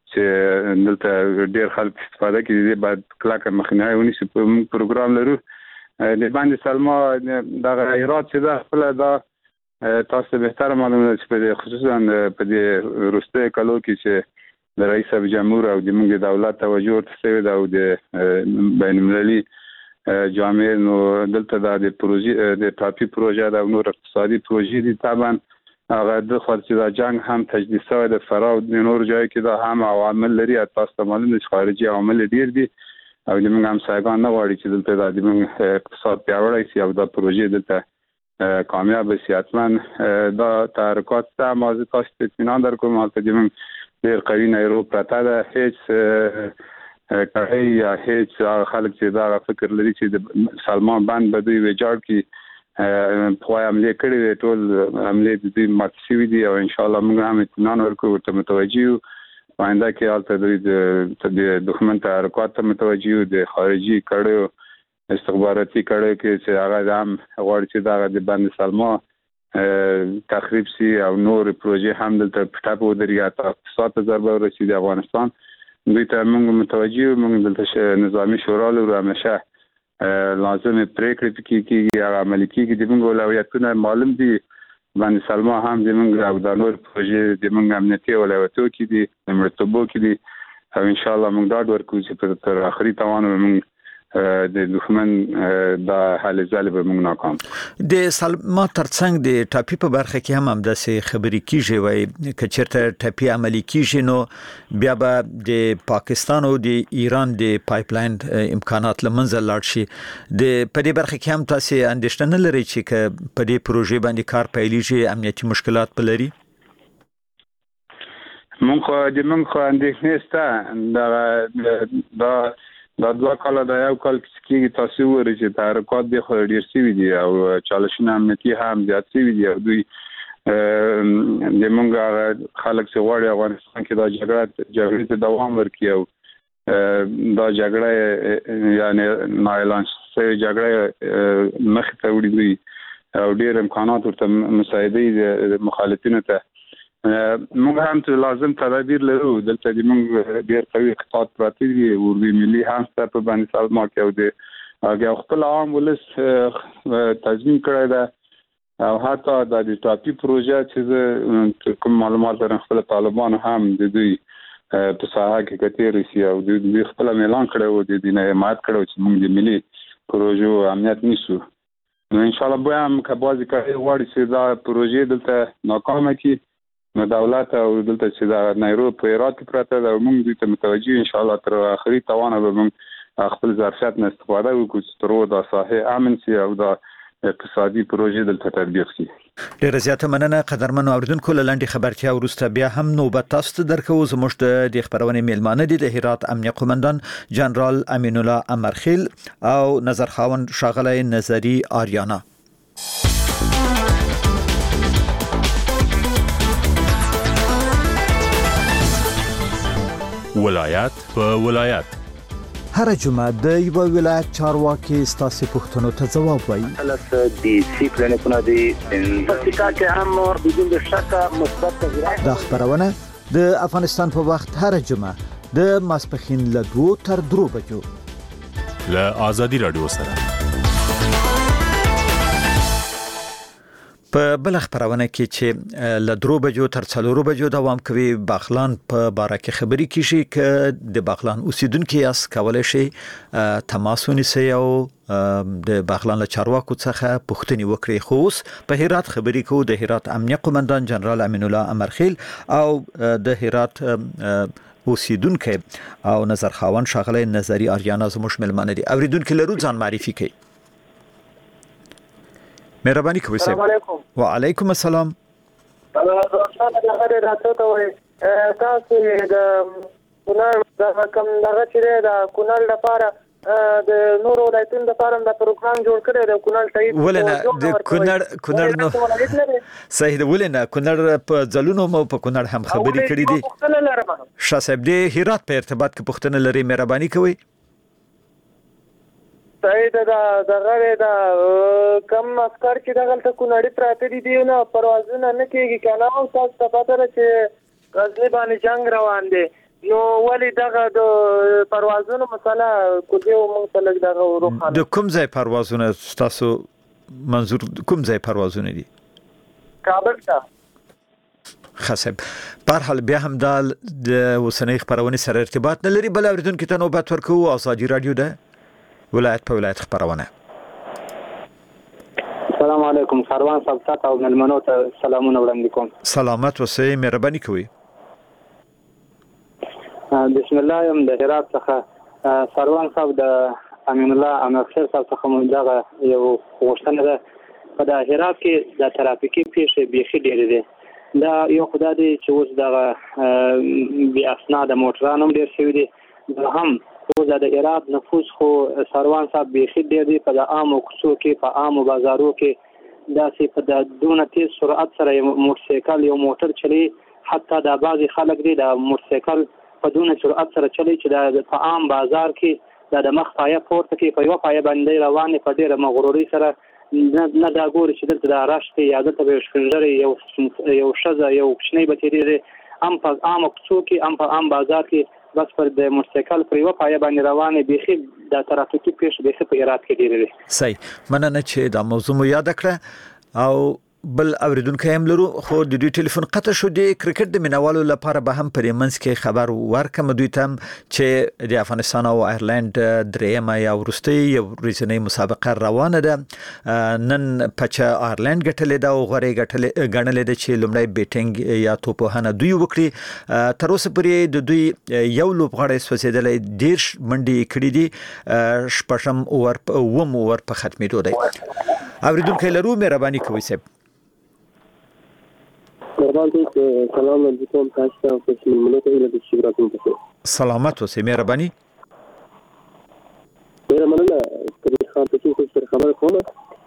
چې دلته ډیر خلک استفاده کوي دي بعد کلاک مخنیوي ونیسي په موږ پروګرام لرو د باندې سلما د غیرات چې دا خپل دا تاسو به تر معلومه چې په خصوصا په دې روسته کلو کې چې د رئیس جمهور او د موږ دولت توجه ورته دا او د بین المللي جامعه نو دلته د پروژې د ټاپي پروژه د نور اقتصادي پروژې دي طبعا هغه د خارجي د جنگ هم تجدید شوی د فراو د نور ځای کې دا هم عوامل لري تاسو معلومه چې خارجي عوامل ډیر دي او د موږ هم ساګان نه غواړي چې دلته د موږ اقتصاد پیاوړی شي او د پروژې دلته کامیاب شي اتمن دا تحرکات ته موضوع تاسو ته اطمینان درکوم چې د موږ ډیر قوي نه یو پرته ده هیڅ کړي یا هیڅ خلک چې دا فکر لري چې د سلمان بند به دوی وجاړ کی په عملي کړي ټول عملي د دې ماتسوي دي او ان شاء الله موږ هم اطمینان ورکو ورته متوجي پاینده کې البته د دښمن تحرکات ته متوجي د خارجي کړي استخباراتي کړي کې چې هغه هم غواړي چې دا د بند سلمان تخریب سي او نور پروژې هم دلته پټاپ ودري یا اقتصاد ته ضربه ورسي د افغانستان دوی ته موږ متوجي موږ دلته نظامی شورا لرو همیشه لازم پریکړې کیږي یا عملي کیږي د موږ ولایتونه معلوم دي باندې سلما هم د موږ او د نور پروژې د موږ امنیتي ولایتو کې دي د مرتبو کې دي او ان شاء الله موږ دا ورکو چې تر اخري توان موږ د دښمن د حل ځل به موږ ناکام د سلما ترڅنګ د ټاپي په برخه کې هم همداسې خبرې کیږي وای کچرته ټاپي عملی کیږي نو بیا به د پاکستان او د ایران د پایپلاین امکانات لمنځه لاړ شي د په دې برخه کې هم تاسو اندېښنه نه لرئ چې په دې پروژې باندې کار پیلېږي امنیتي مشکلات بلري مونږ د مونږ اندېښنې سته دا دا دوه کال دا یو کال کې تاسو ورې چې تحرکات به خو ډیر سی وي دي او چالشونه امنیتي هم زیات سی وي دي او دوی د موږ خلک چې غواړي افغانستان کې دا جګړه جګړې ته دوام ورکړي او دا جګړه یعنی نااعلان شوې جګړه مخ ته وړي او ډېر امکانات ورته مساعدې د مخالفینو ته موږ هم ته لازم تدابیر لرو دلته د موږ ډېر قوي اقتصاد پراته دي ورغوي ملي هم ستاسو په باندې سازمان کې او د هغه خپل عام ولس تضمین کړی ده او حتی د دې ټاپي پروژه چې کوم معلومات لرم خپل طالبان هم د دوی په ساحه کې کتیر شي او د دوی خپل اعلان کړو د دې نه حمایت کړو چې موږ د ملي پروژو امنیت نیسو نو ان شاء الله به هم کبازي کوي غواړي چې دا پروژه دلته ناکامه کی نو دولت او دلته چې دا نایروبي په هرات کې پراته ده موږ دې ته متوجي ان شاء الله تر اخري توانه به موږ خپل ظرفیت نه استفاده وکړو چې تر دا ساحه امن شي او دا اقتصادي پروژې دلته تطبیق شي. ډیره زیاته مننه قدرمنو اوریدونکو لاندې خبرتیا ورسته بیا هم نوبت تاسو ته درکو زموږ د خبرونه میلمانه دي د هرات امنیه قومندان جنرال امین الله امرخیل او نظر خاون شاغله نظری آریانا. ولایت په ولایت هر جمعه د یو ولایت چارواکي ستاسو پوښتنو ته ځواب وایي. خلاص دي سی پلانونه دي پکتیکا کې هم بدون شک مثبت تغیرات. دا خبرونه د افغانستان په وخت هر جمعه د ماسپخین له دوه تر درو بجو له آزادي رادیو سره په بل خبرونه کې چې له درو بجو تر څلورو بجو دوام کوي باغلان په باره کې خبري کیږي ک د باغلان اوسیدونکو یاس کولای شي تماس ونیسي او د باغلان له چارواکو څخه پوښتنې وکړي خو اوس په هرات خبري کو د هرات امنیه قومندان جنرال امین الله امرخیل او د هرات اوسیدونکو او نظر خاون شاغله نظری آریانا زموږ ملمانه دي اوریدونکو لرو ځان معرفي کوي. مهرباني کوئ. السلام علیکم. وعلیکم السلام. تاسو د راته ته وای تاسو د کونړ د کوم دغه چې د کونړ لپاره د نورو ولایتونو لپاره د پروګرام جوړ کړی د کونړ تایید ولنه د کونړ کونړ نو صحیح ده ولنه کونړ په ځلونو مو په کونړ هم خبري کړې دي شاه صاحب د هرات په ارتباط کې پوښتنه لري مهرباني کوئ. صحیح ده دغه د کم افکار چې دغه ته کونړی پراته دي دی نه پروازونه نه کیږي کنه او تاسو ته پته ده چې غزنی باندې جنگ روان دي نو ولی دغه د پروازونو مسله کوجه موږ ته لګ دغه وروخانه د کوم ځای پروازونه تاسو منظور کوم ځای پروازونه دي؟ کابل ته خاصب په حال بیا هم د وسنۍ خبرونه سره ارتباط نه لري بل اوریدونکو ته نوبت ورکو آزادي رادیو ده ولایت په ولایت خبرونه. السلام علیکم سروان صاحب تاسو او ملمنو ته سلامونه وړاندې کوم. سلامت اوسئ مهرباني کوئ. بسم الله یم د هرات څخه سروان صاحب د امین الله امرخیل صاحب څخه مونږه یو غوښتنه ده په د هرات کې د ترافیکي پیښې بیخي ډېرې دي دا یو خدای دی چې اوس دغه بی اسناد موټرانو ډېر شوي دي هم اوس د هرات نفوس خو سروان صاحب بیخي ډېر دی په د عامو کوڅو کې په عامو بازارو کې داسې په د دونه تیز سرعت سره یو موټرسایکل یو موټر چلی حتی د بعضې خلک دی د موټرسایکل په دونه سرعت سره چلی چې د په عام بازار کې د مخ پایه پورته کې په یوه پایه باندې روانې په ډېره مغروري سره نه دا ګوري چې دلته د رش دی یا دلته به یو شپنژرې یو ښځه یو کوچنی به تېرېږي هم په عامو کوڅو کې هم په عام بازار کې بس پر د موټرسایکل پر یوه پایه باندې روانې بیخي د ترافیکي پیښې بیخي په هرات کې ډېرې دي. صحیح مننه چې دا موضوع مو یاد کړه او بل اوریدونکو هم لرو خو د دوی ټلیفون قطع شو د کرکټ د مینوالو لپاره به هم پر منځ کې خبر ورکم دوی تم چې د افغانستان او ایرلند درېمه یا ورستۍ یو ریزنی مسابقه روانه ده نن پچا ایرلند ګټلې ده او غوړې ګټلې غنلې ده چې لومړی بیټینګ یا توپوهنه دوی وکړي تر اوسه پورې د دوی یو لوبغاړی سوسیدلې ډیر منډي کړې دي شپږم اور وم اور په ختمېدو دی اوریدونکو لرو مهرباني کوئ سب سلام علیکم تاسو ته په ملي ته د شکراتو په سلامت اوسئ مهرباني ډیره مننه چې خاطر کې څه خبره کوله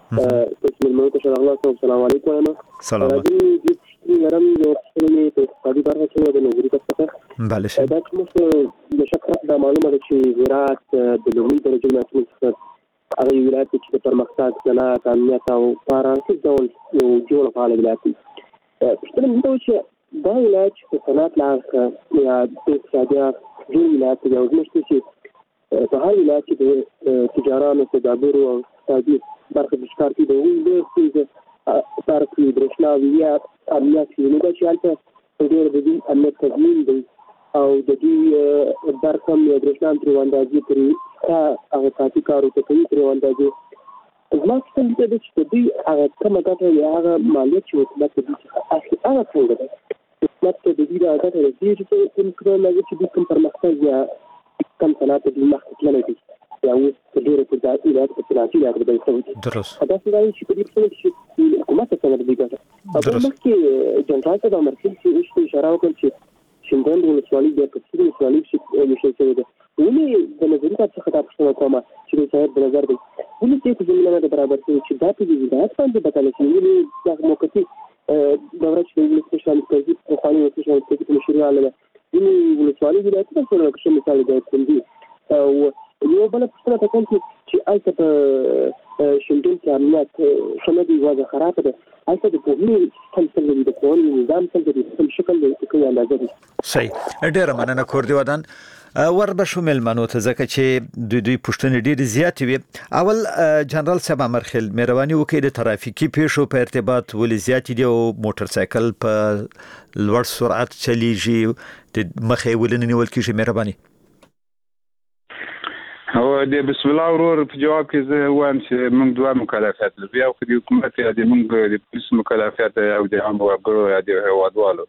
تاسو مې ته شرح الله السلام علیکم. سلام. راځي نرم یو څه په اقتصادي برخه کې د نظریې څخه بله شي دا کوم د شکر د معلومه ده چې هرات د لومړي درجې مسؤل هغه ولایت چې د پرمختګ صنعت امنیت او پرانسي ډول یو جوړ فعال ولایت دی. پښتون موږ چې دا ولایت په صنعت لا یا د اقتصادي جوړ ولایت دی او موږ چې په هر ولایت کې د تجارانو سوداګرو او اقتصادي برخه د ښکار کې د ویلې چې ترکي برښناوي امنیت کې نو دا چې البته ډېر د دې امنیت تضمین دی او د دې برکم یا برښنا تر اندازې پرې هغه کافي کارو ته کوي تر اندازې زما څنګه د چې دې هغه کومه ګټه یا هغه مالیه چې حکومت دې هغه څنګه ده حکومت د دې د ګټه لري چې کوم کار لږ چې کوم پرمختګ یا کوم صنعت دې مخکې تللی دی یا اوس په ډېرو په ذاتي لحاظ په صنعتي لحاظ بدل شوی دی. درست دا څه دی چې په دې څه چې حکومت څنګه دې ګټه او مخکې جنرال ته د مرکز چې اوس اشاره وکړ چې شندن ولسوالي د کثیر ولسوالي چې مشل شوی دی ولې د نظریه څخه د پښتنو کومه چې صاحب د نظر دی ولې چې په زمینه د برابر شوی چې دا په دې ځای باندې بدل شي ولې د موقتي دوره چې د سپیشل کوي په خالي سپیشل کوي په مشروع علاوه ولې ولسوالي د تاسو سره کوم مثال دی کوم او یو بل څه ته کوم چې آیته په شندن کې امنیت شمدي وضع خراب ده آیته د کومي څنګه د کوم نظام څنګه د کوم شکل د کوم اندازه دي. صحیح ډیر مننه کور دی ودان ور به شومل منو ته ځکه چې دوی دوی پښتنې ډېر زیات وي. اول جنرال صاحب امرخیل مهرباني وکړئ د ترافیکي پیښو په ارتباط ولې زیات دي او موټر سایکل په لوړ سرعت چلیږي د مخې ولنې نیول کیږي مهرباني. او د بسم الله ورور په جواب کې زه وایم چې موږ دوه مکلفیت لرو یو خو د حکومت یا د موږ د پولیس مکلفیت او د عام وګړو یا د هیوادوالو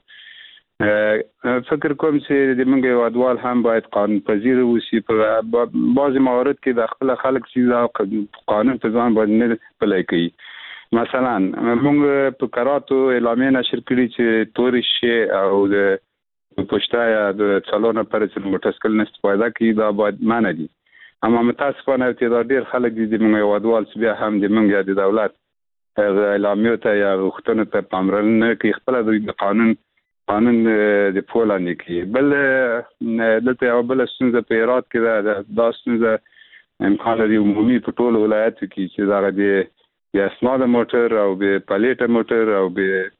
فکر کوم چې د موږ هیوادوال هم باید قانون پذیر اوسي. په بعضې موارد کې د خپل خلک چې قانون په ځان باندې نه پلی کوي. مثلا موږ په کراتو اعلامیه نشر کړي چې تورې شي او د پښتا یا د څلور نفره چې موټرسایکل نه استفاده کوي دا باید منع دي. اما متاسفانه تعداد ډیر خلک دي د موږ هیوادوال چې بیا هم د موږ یا د دولت اعلامیو ته یا غوښتنو ته پاملرنه نه کوي خپل د قانون قانون د پولاندې کوي. بل دلته یو بل ستونزه په هرات کې ده دا ستونزه امکان لري عمومي په ټولو ولایتو کې چې دا د اسناد موټر او د پالیټ موټر او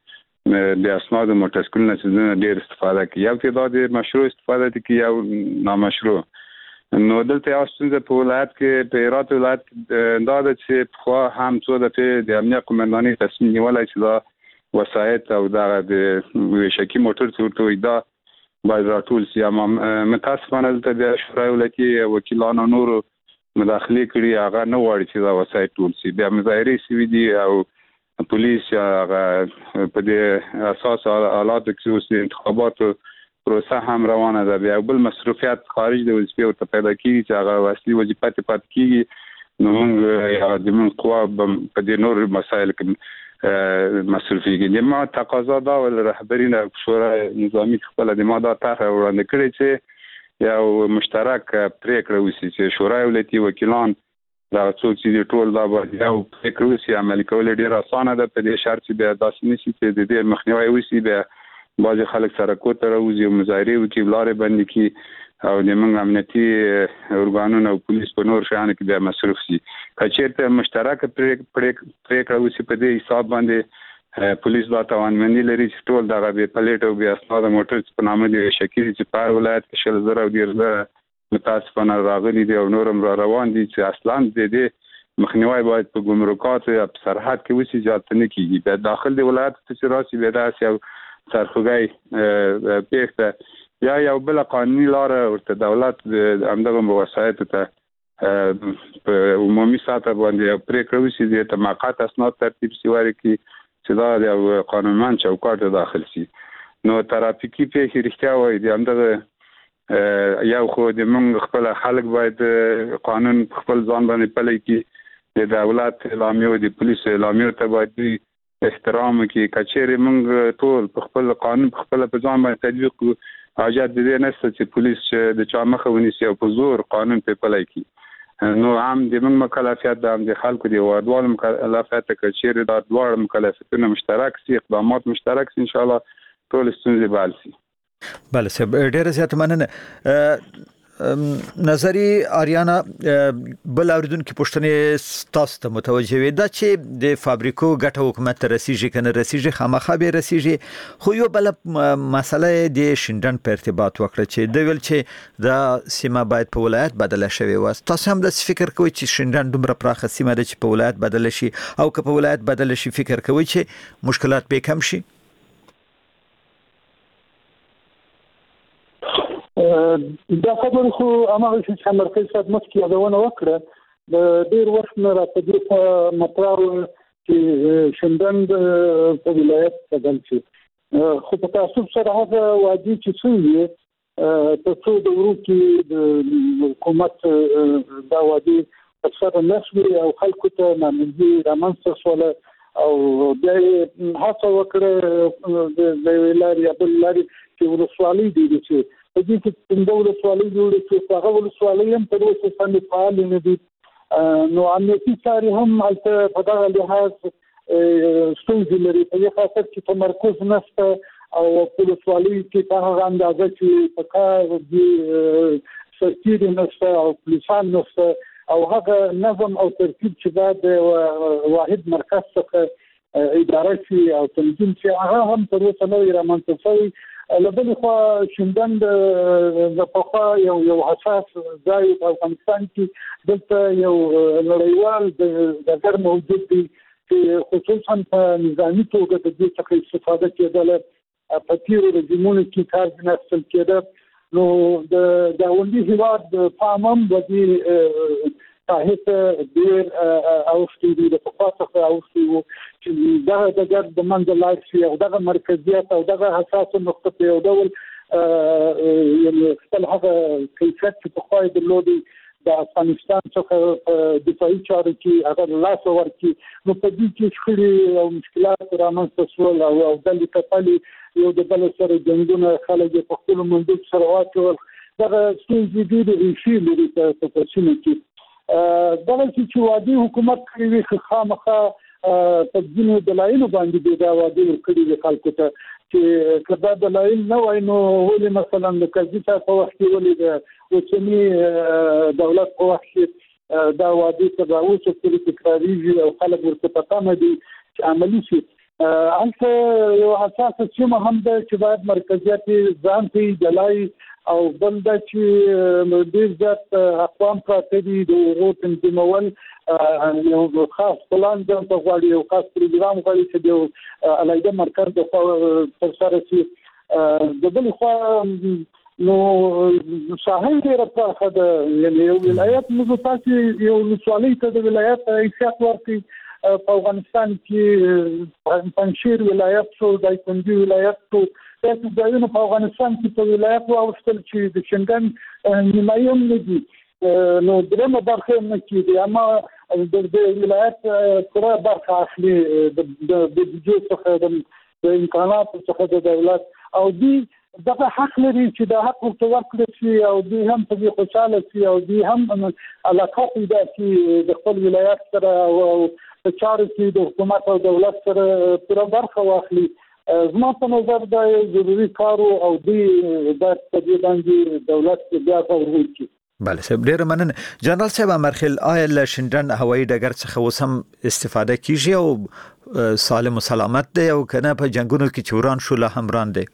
د اسناد موټرسایکل نه ډیر استفاده کوي. یو تعداد مشروع استفاده کوي او نامشروع. نو دلته یو څنګه په ولایت کې په هرات ولایت دا د چې خو هم څو د د امنیت قومندانۍ تصمیم نیولای چې دا وسایت او دا د شکی موټر څورته دا باید راټول شي. اما متاسفانه دلته د شورای ولایتي وکیلانو نور مداخله کړي هغه نه وړي چې دا وسایت ټول شي. بیا مظاهره سی وی دي او پولیس هغه په دې اساس حالات کې اوس انتخابات پروسه هم روانه ده. بیا بل مصرفیات خارج د وظیفې ورته پیدا کیږي چې هغه اصلي وظیفه ته پات کیږي نو موږ یا د موږ قوا په دې نور مسایل کې مصرفيږي. د ما تقاضا دا ول رهبرین شورای نظامی خپل د ما دا طرح وړاندې کړی چې یو مشترک پریکړه وسی چې شورای ولایتي وکیلان دا څوک چې ټول دا به یو پریکړه وسی عملي کول ډیر اسانه ده په دې شرط چې بیا داسې نشي چې د دې مخنیوي وسی بیا بعض خلک سره کوته راوځي او مظاهره وکړي لارې بند کړي او د موږ امنیتي ارګانونو او پولیس په نور شان کې بیا مصرف شي. کچېرته مشترک پریکړه وسی په دې حساب باندې پولیس دا توانمندي لري چې ټول دغه به پلیټ او بیا اسناد موټر په نامه دی شکیل چې په ولایت کې شل زره او ډیر زره متاسفانه راغلي دي او نورم را روان دي چې اصلا د دې مخنیوي باید په ګمرکات او په سرحد کې وسی ځات نه کیږي. په داخل د ولایت څخه راسي به داسې او سرخوږی پیښه یا یو بل قانوني لار ورته دولت د همدغه وسایت ته په عمومي ساته باندې پریکړه وسی د تماقات اسناد ترتیب سیواري کې چې دا د قانونمن چوکاټ داخل شي. نو ترافیکي پیښې رښتیا وایي د همدغه یو خو د موږ خپل خلک باید قانون خپل ځان باندې پلي کړي د دولت اعلامیو د پولیس اعلامیو ته باید احترام کې کچېره موږ ټول په خپل قانون په خپل په ځان باندې تطبیق حاجت دې نه ست چې پولیس د چا مخه ونیسي او په زور قانون په پلي کړي. نو هم د موږ مکلفیت د هم د خلکو د وادوال مکلفیت کچیر د دوه مکلفیتونه مشترک سي اقدامات مشترک سي ان شاء الله ټول ستونزې بال سي. بله سب ډیره زیاته مننه. نظری آریانا بل اوریدونکو پوښتنې تاسو ته متوجه وي دا چې د فابریکو ګټه حکومت ته رسیږي کنه رسیږي خامخا به رسیږي خو یو بل مسله د شینډن په ارتباط وکړه چې د ویل چې د سیمه باید په ولایت بدله شوی و. تاسو هم د فکر کوئ چې شینډن دومره پراخه سیمه ده چې په ولایت بدله شي او که په ولایت بدله شي فکر کوئ چې مشکلات به کم شي؟ دا خبره خو امغه چې مرکز صاحب مخکې یادونه وکړه د ډیر وخت نه راځي په مطلب چې شندن په ولایت بدل شي خو په تاسو سره هغه واجب چې څه په څو دورو کې د حکومت دا واجب اکثر نشوي او خلکو ته نامنځي رامنځته شول او د هڅه وکړه د ویلاري په لاري چې ولسوالۍ دي چې په دې کې څنګه ولسوالۍ جوړې شي هغه ولسوالۍ هم تر اوسه سمې فعال نه دي. نو امنیتي چارې هم هلته په دغه لحاظ ستونزې لري په دې خاطر چې تمرکز نشته او په ولسوالۍ کې په هغه اندازه چې په کار دي سرتیري نشته او پولیسان نشته او هغه نظم او ترتیب چې باید واحد مرکز څخه اداره شي او تنظیم شي هغه هم تر اوسه نه رامنځته شوی. لبل خو شندن د پخوا یو یو حساس ځای په افغانستان کې دلته یو نړیوال د ګر موجود دي چې خصوصا په نظامی توګه د دې څخه استفاده کېدل په تیرو رژیمونو کې کار نه اخیستل کېده. نو د داوندي هیواد د پامم د دې صاحب ډیر اوستي دي د پخوا څخه اوستي وو چې دا د ګر د منځلای شي او دغه مرکزیت او دغه حساس نقطه په یو ډول یعنی خپل هغه کیفیت چې په خوای د لودي د افغانستان څخه دفاعي چارو کې هغه لاس ورکړي. نو په دې کې شخړې او مشکلات رامنځته شول او د لیکپالي یو د بل سره جنگونه خلک په خپل منځ سره واچول دغه ستونزې دي چې لري په پښینه کې دغه چې وادي حکومت کوي خامخا په ځینو دلایلو باندې دا وادي کړی د خلکو ته چې کله دلایل نه وای نو ولې مثلا د کلجیتا په وخت کې ولې د اوسنی دولت په وخت کې دا وادي ته اوسه په تکراري او خلک ورته پتا نه دي چې عملی شي. انته یو حساس چې هم د چې باید مرکزیت ځان ته جلای او بل د چې ډیر ځات اقوام پراته دي د روټن تنظیمول یو خاص پلان د غواړي یو خاص پروګرام غواړي چې د علایده مرکز د تر سره شي. د بل خو نو شاهین ډیر پراخه ده یعنی یو ولایت موږ تاسو یو ولسوالۍ ته د ولایت حیثیت ورکړي په افغانستان کې پنځیر ولایت شو دایکندي ولایت شو تاسو ځایونه په افغانستان کې په ولایت واوښتل چې د شنګن نیمایم نه دي نو درېمه برخه نه کېږي اما د ولایت پوره برخه اخلي د بودیجې څخه د امکاناتو څخه د دولت او دی دغه حق لري چې د حق ورته ورکړي شي او دوی هم په دې خوشاله شي او دوی هم علاقه پیدا کړي د خپل ولایت سره او په چارو کې د حکومت او دولت سره پوره برخه واخلي. زما په نظر دا ضروري کار او دوی د دې باندې دولت بیا غوړي کوي. بله صاحب ډیر مننه. جنرال صاحب امرخیل آیا له شینډن هوایي ډګر څخه وسم استفاده کیږي او سالم و سلامت دی او کنه په جنگونو کې چوران شو له همران دی؟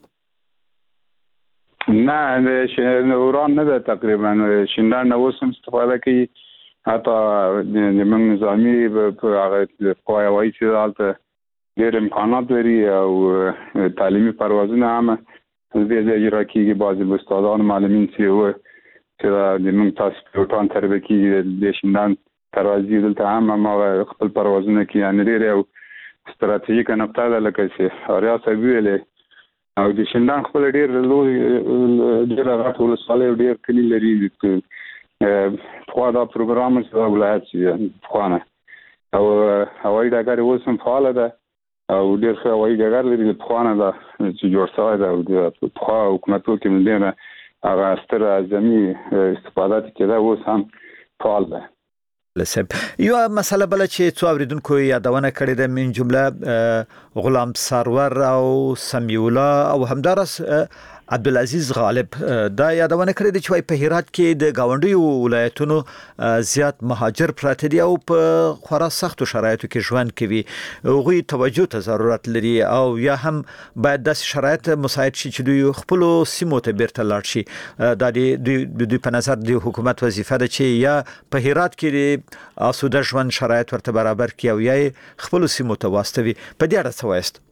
نه وران نه ده تقریبا شینډن وسم استفاده کوي حتی د موږ نظامی په هغه قوای هوایي چې حالت ډېر امکانات لري او تعلیمي پروازونه هم د دې اجرا کیږي. بعضې استادان معلمین چې و چې د موږ تاسو پیلوټان تربیه کیږي د شینډن پروازي دلته هم هم خپل پروازونه کوي یعنې ډېر یو ستراتیژیکه نقطه ده لکه چې آریا صاحب ویلې او د شینډن خپل ډېر لوی ډېر غټ ولسوالۍ ډېر کلي لري خو دا پروګرام چې د ولایت چې خوانه او هوایي ډګر اوس هم فعاله ده او ډېر ښه هوایي ډګر لري د خوانه ده چې جوړ شوی ده او د خو حکومتو کې ملي هغه ستر اعظمي استفاده کېده اوس هم فعال ده. لسب یو مسله بل چې څو اوریدونکو یادونه کړې ده من جمله غلام سرور او سمیع الله او همدارس عبدالعزیز غالب دا یادونه کړې ده چې په هرات کې د گاونډیو ولایتونو زیات مهاجر پراته دي او په خورا سختو شرایطو کې ژوند کوي. هغوی توجه ته ضرورت لري او یا هم باید داسې شرایط مساعد شي چې دوی خپل سیمو ته بیرته لاړ شي. دا د دوی په نظر د حکومت وظیفه ده چې یا په هرات کې اسوده ژوند شرایط ورته برابر کړي او یا خپل سیمو ته واستوي. په دې اړه څه وایست؟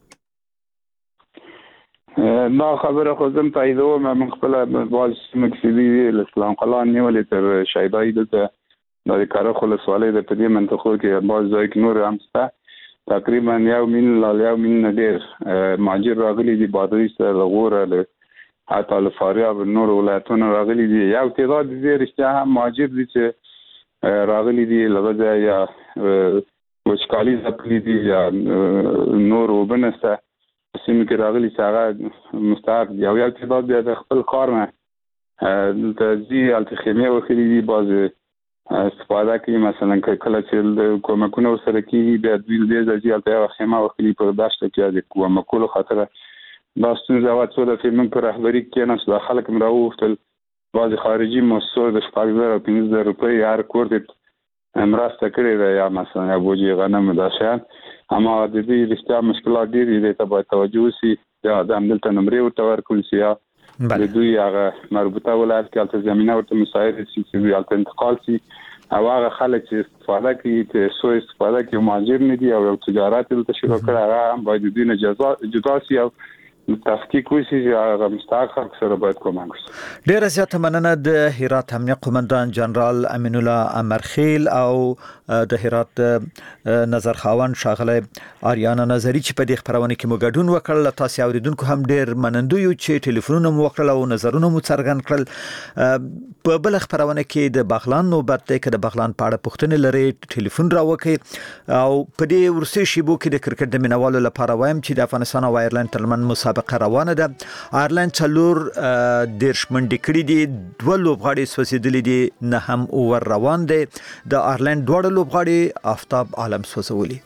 ما خبره خو زم تاییدو من خپل باز مکسیدی الاسلام قلعه نیولې تر شایدای دلته د کارو خلاص والے د پدې منطقو کې باز ځای کې نور هم ستا تقریبا یو من لا یو من ډیر ماجر راغلي دي بادري سره لغوره له حتی له فاریاب نور ولایتونو راغلي دي. یو تعداد دي رښتیا هم ماجر دي چې راغلي دي لغه یا وشکالي ځپلي دي یا نور وبنسته سیمه کې راغلي چې هغه مستحق دی او یو تعداد بیا د خپل کار نه د زی التخیمه وکړي دي باز استفاده کوي. مثلا کله چې د کومکونو سره کې بیا دوی د زی التخیمه وکړي په داشته کې د کومکونو خاطر دا ستونزه وا څو د فیلم پر رهبری کې نه څه خلک مراوفتل باز خارجي مؤسسو د شپږ زره او پنځه زره روپۍ هر کورت مرسته کړې ده یا مثلا ابوجي غنم داشان اما د دې رښتیا مشکلات ډېر دي ته باید توجه وشي یا د عملته نمرې ورته ورکول شي یا د دوی هغه مربوطه ولایت کې الته زمينه ورته مساعد شي چې دوی الته انتقال شي او هغه خلک چې استفاده کوي چې سو استفاده کوي مهاجر نه دي او تجارت ته شروع کړه هغه هم باید د دوی نه جزا جدا شي او تفکیک وشي چې هغه مستحق خلک سره باید کومک وشي. ډیره زیاته مننه د هرات امنیه قومندان جنرال امین الله امرخیل او د هرات نظر خاوند شاغله آریانا نظری چې په دې خبرونه کې مو ګډون وکړل. تاسو اوریدونکو هم ډیر منندوی یو چې ټلیفونونه مو وکړل او نظرونه مو څرګند کړل. په بل خبرونه کې د بغلان نوبت ده کې د بغلان په اړه پوښتنه لري ټلیفون راوکي او په دې ورسي شیبو کې د کرکټ د مینوالو لپاره وایم چې د افغانستان او ایرلند ترمن مسابقه روانه ده. ایرلند څلور دیرش منډې کړې دي، دوه لوبغاړي سوځېدلې دي، نه هم اور روان دي. د ایرلند دوه لوبغاړي آفتاب عالم سوځولي.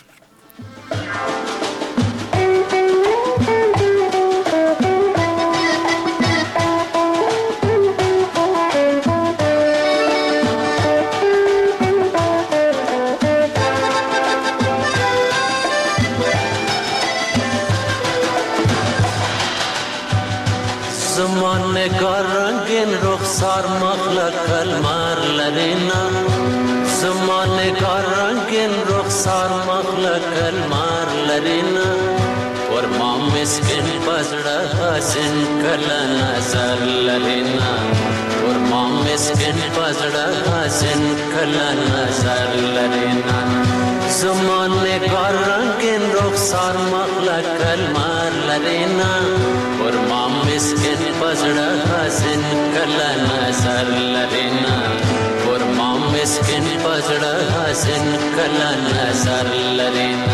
زمانه کا رنگین رخسار مخلق کلمار لرینا زمانه کا رنگین رخسار مخلق کلمار لرینا ورما مسکن پزړه حسن کله نظر لرینا ورما مسکن پزړه حسن کله نظر لرینا زمانه کا رنگین رخسار مخلق کلمار لرینا ورما مسکن پزړه حسن کله نظر لرینا ورما مسکن پزړه حسن کله نظر لرینا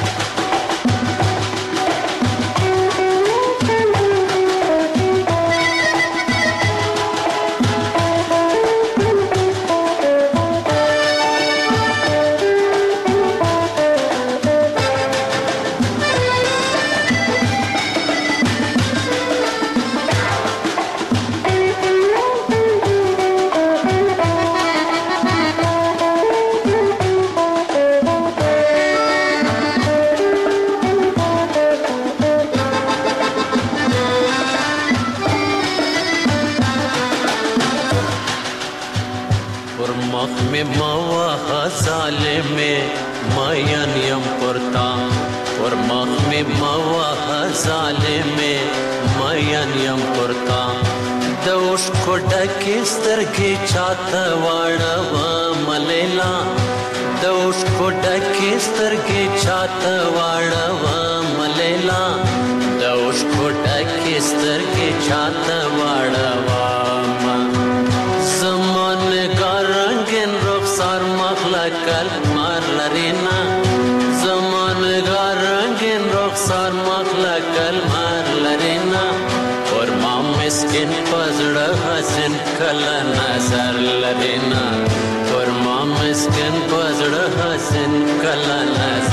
سترګې چاته واړه ملیلا د اوس کوټه کې سترګې چاته واړه ملیلا د اوس کوټه کې سترګې چاته واړه زمانه کا رنگین رخسار مخلق کلمار لرینا زمانه کا رنگین رخسار مخلق کلمار لرینا ورما مسکن پزړه حسن کله نظر لرینا مسکن پزړه حسن کلا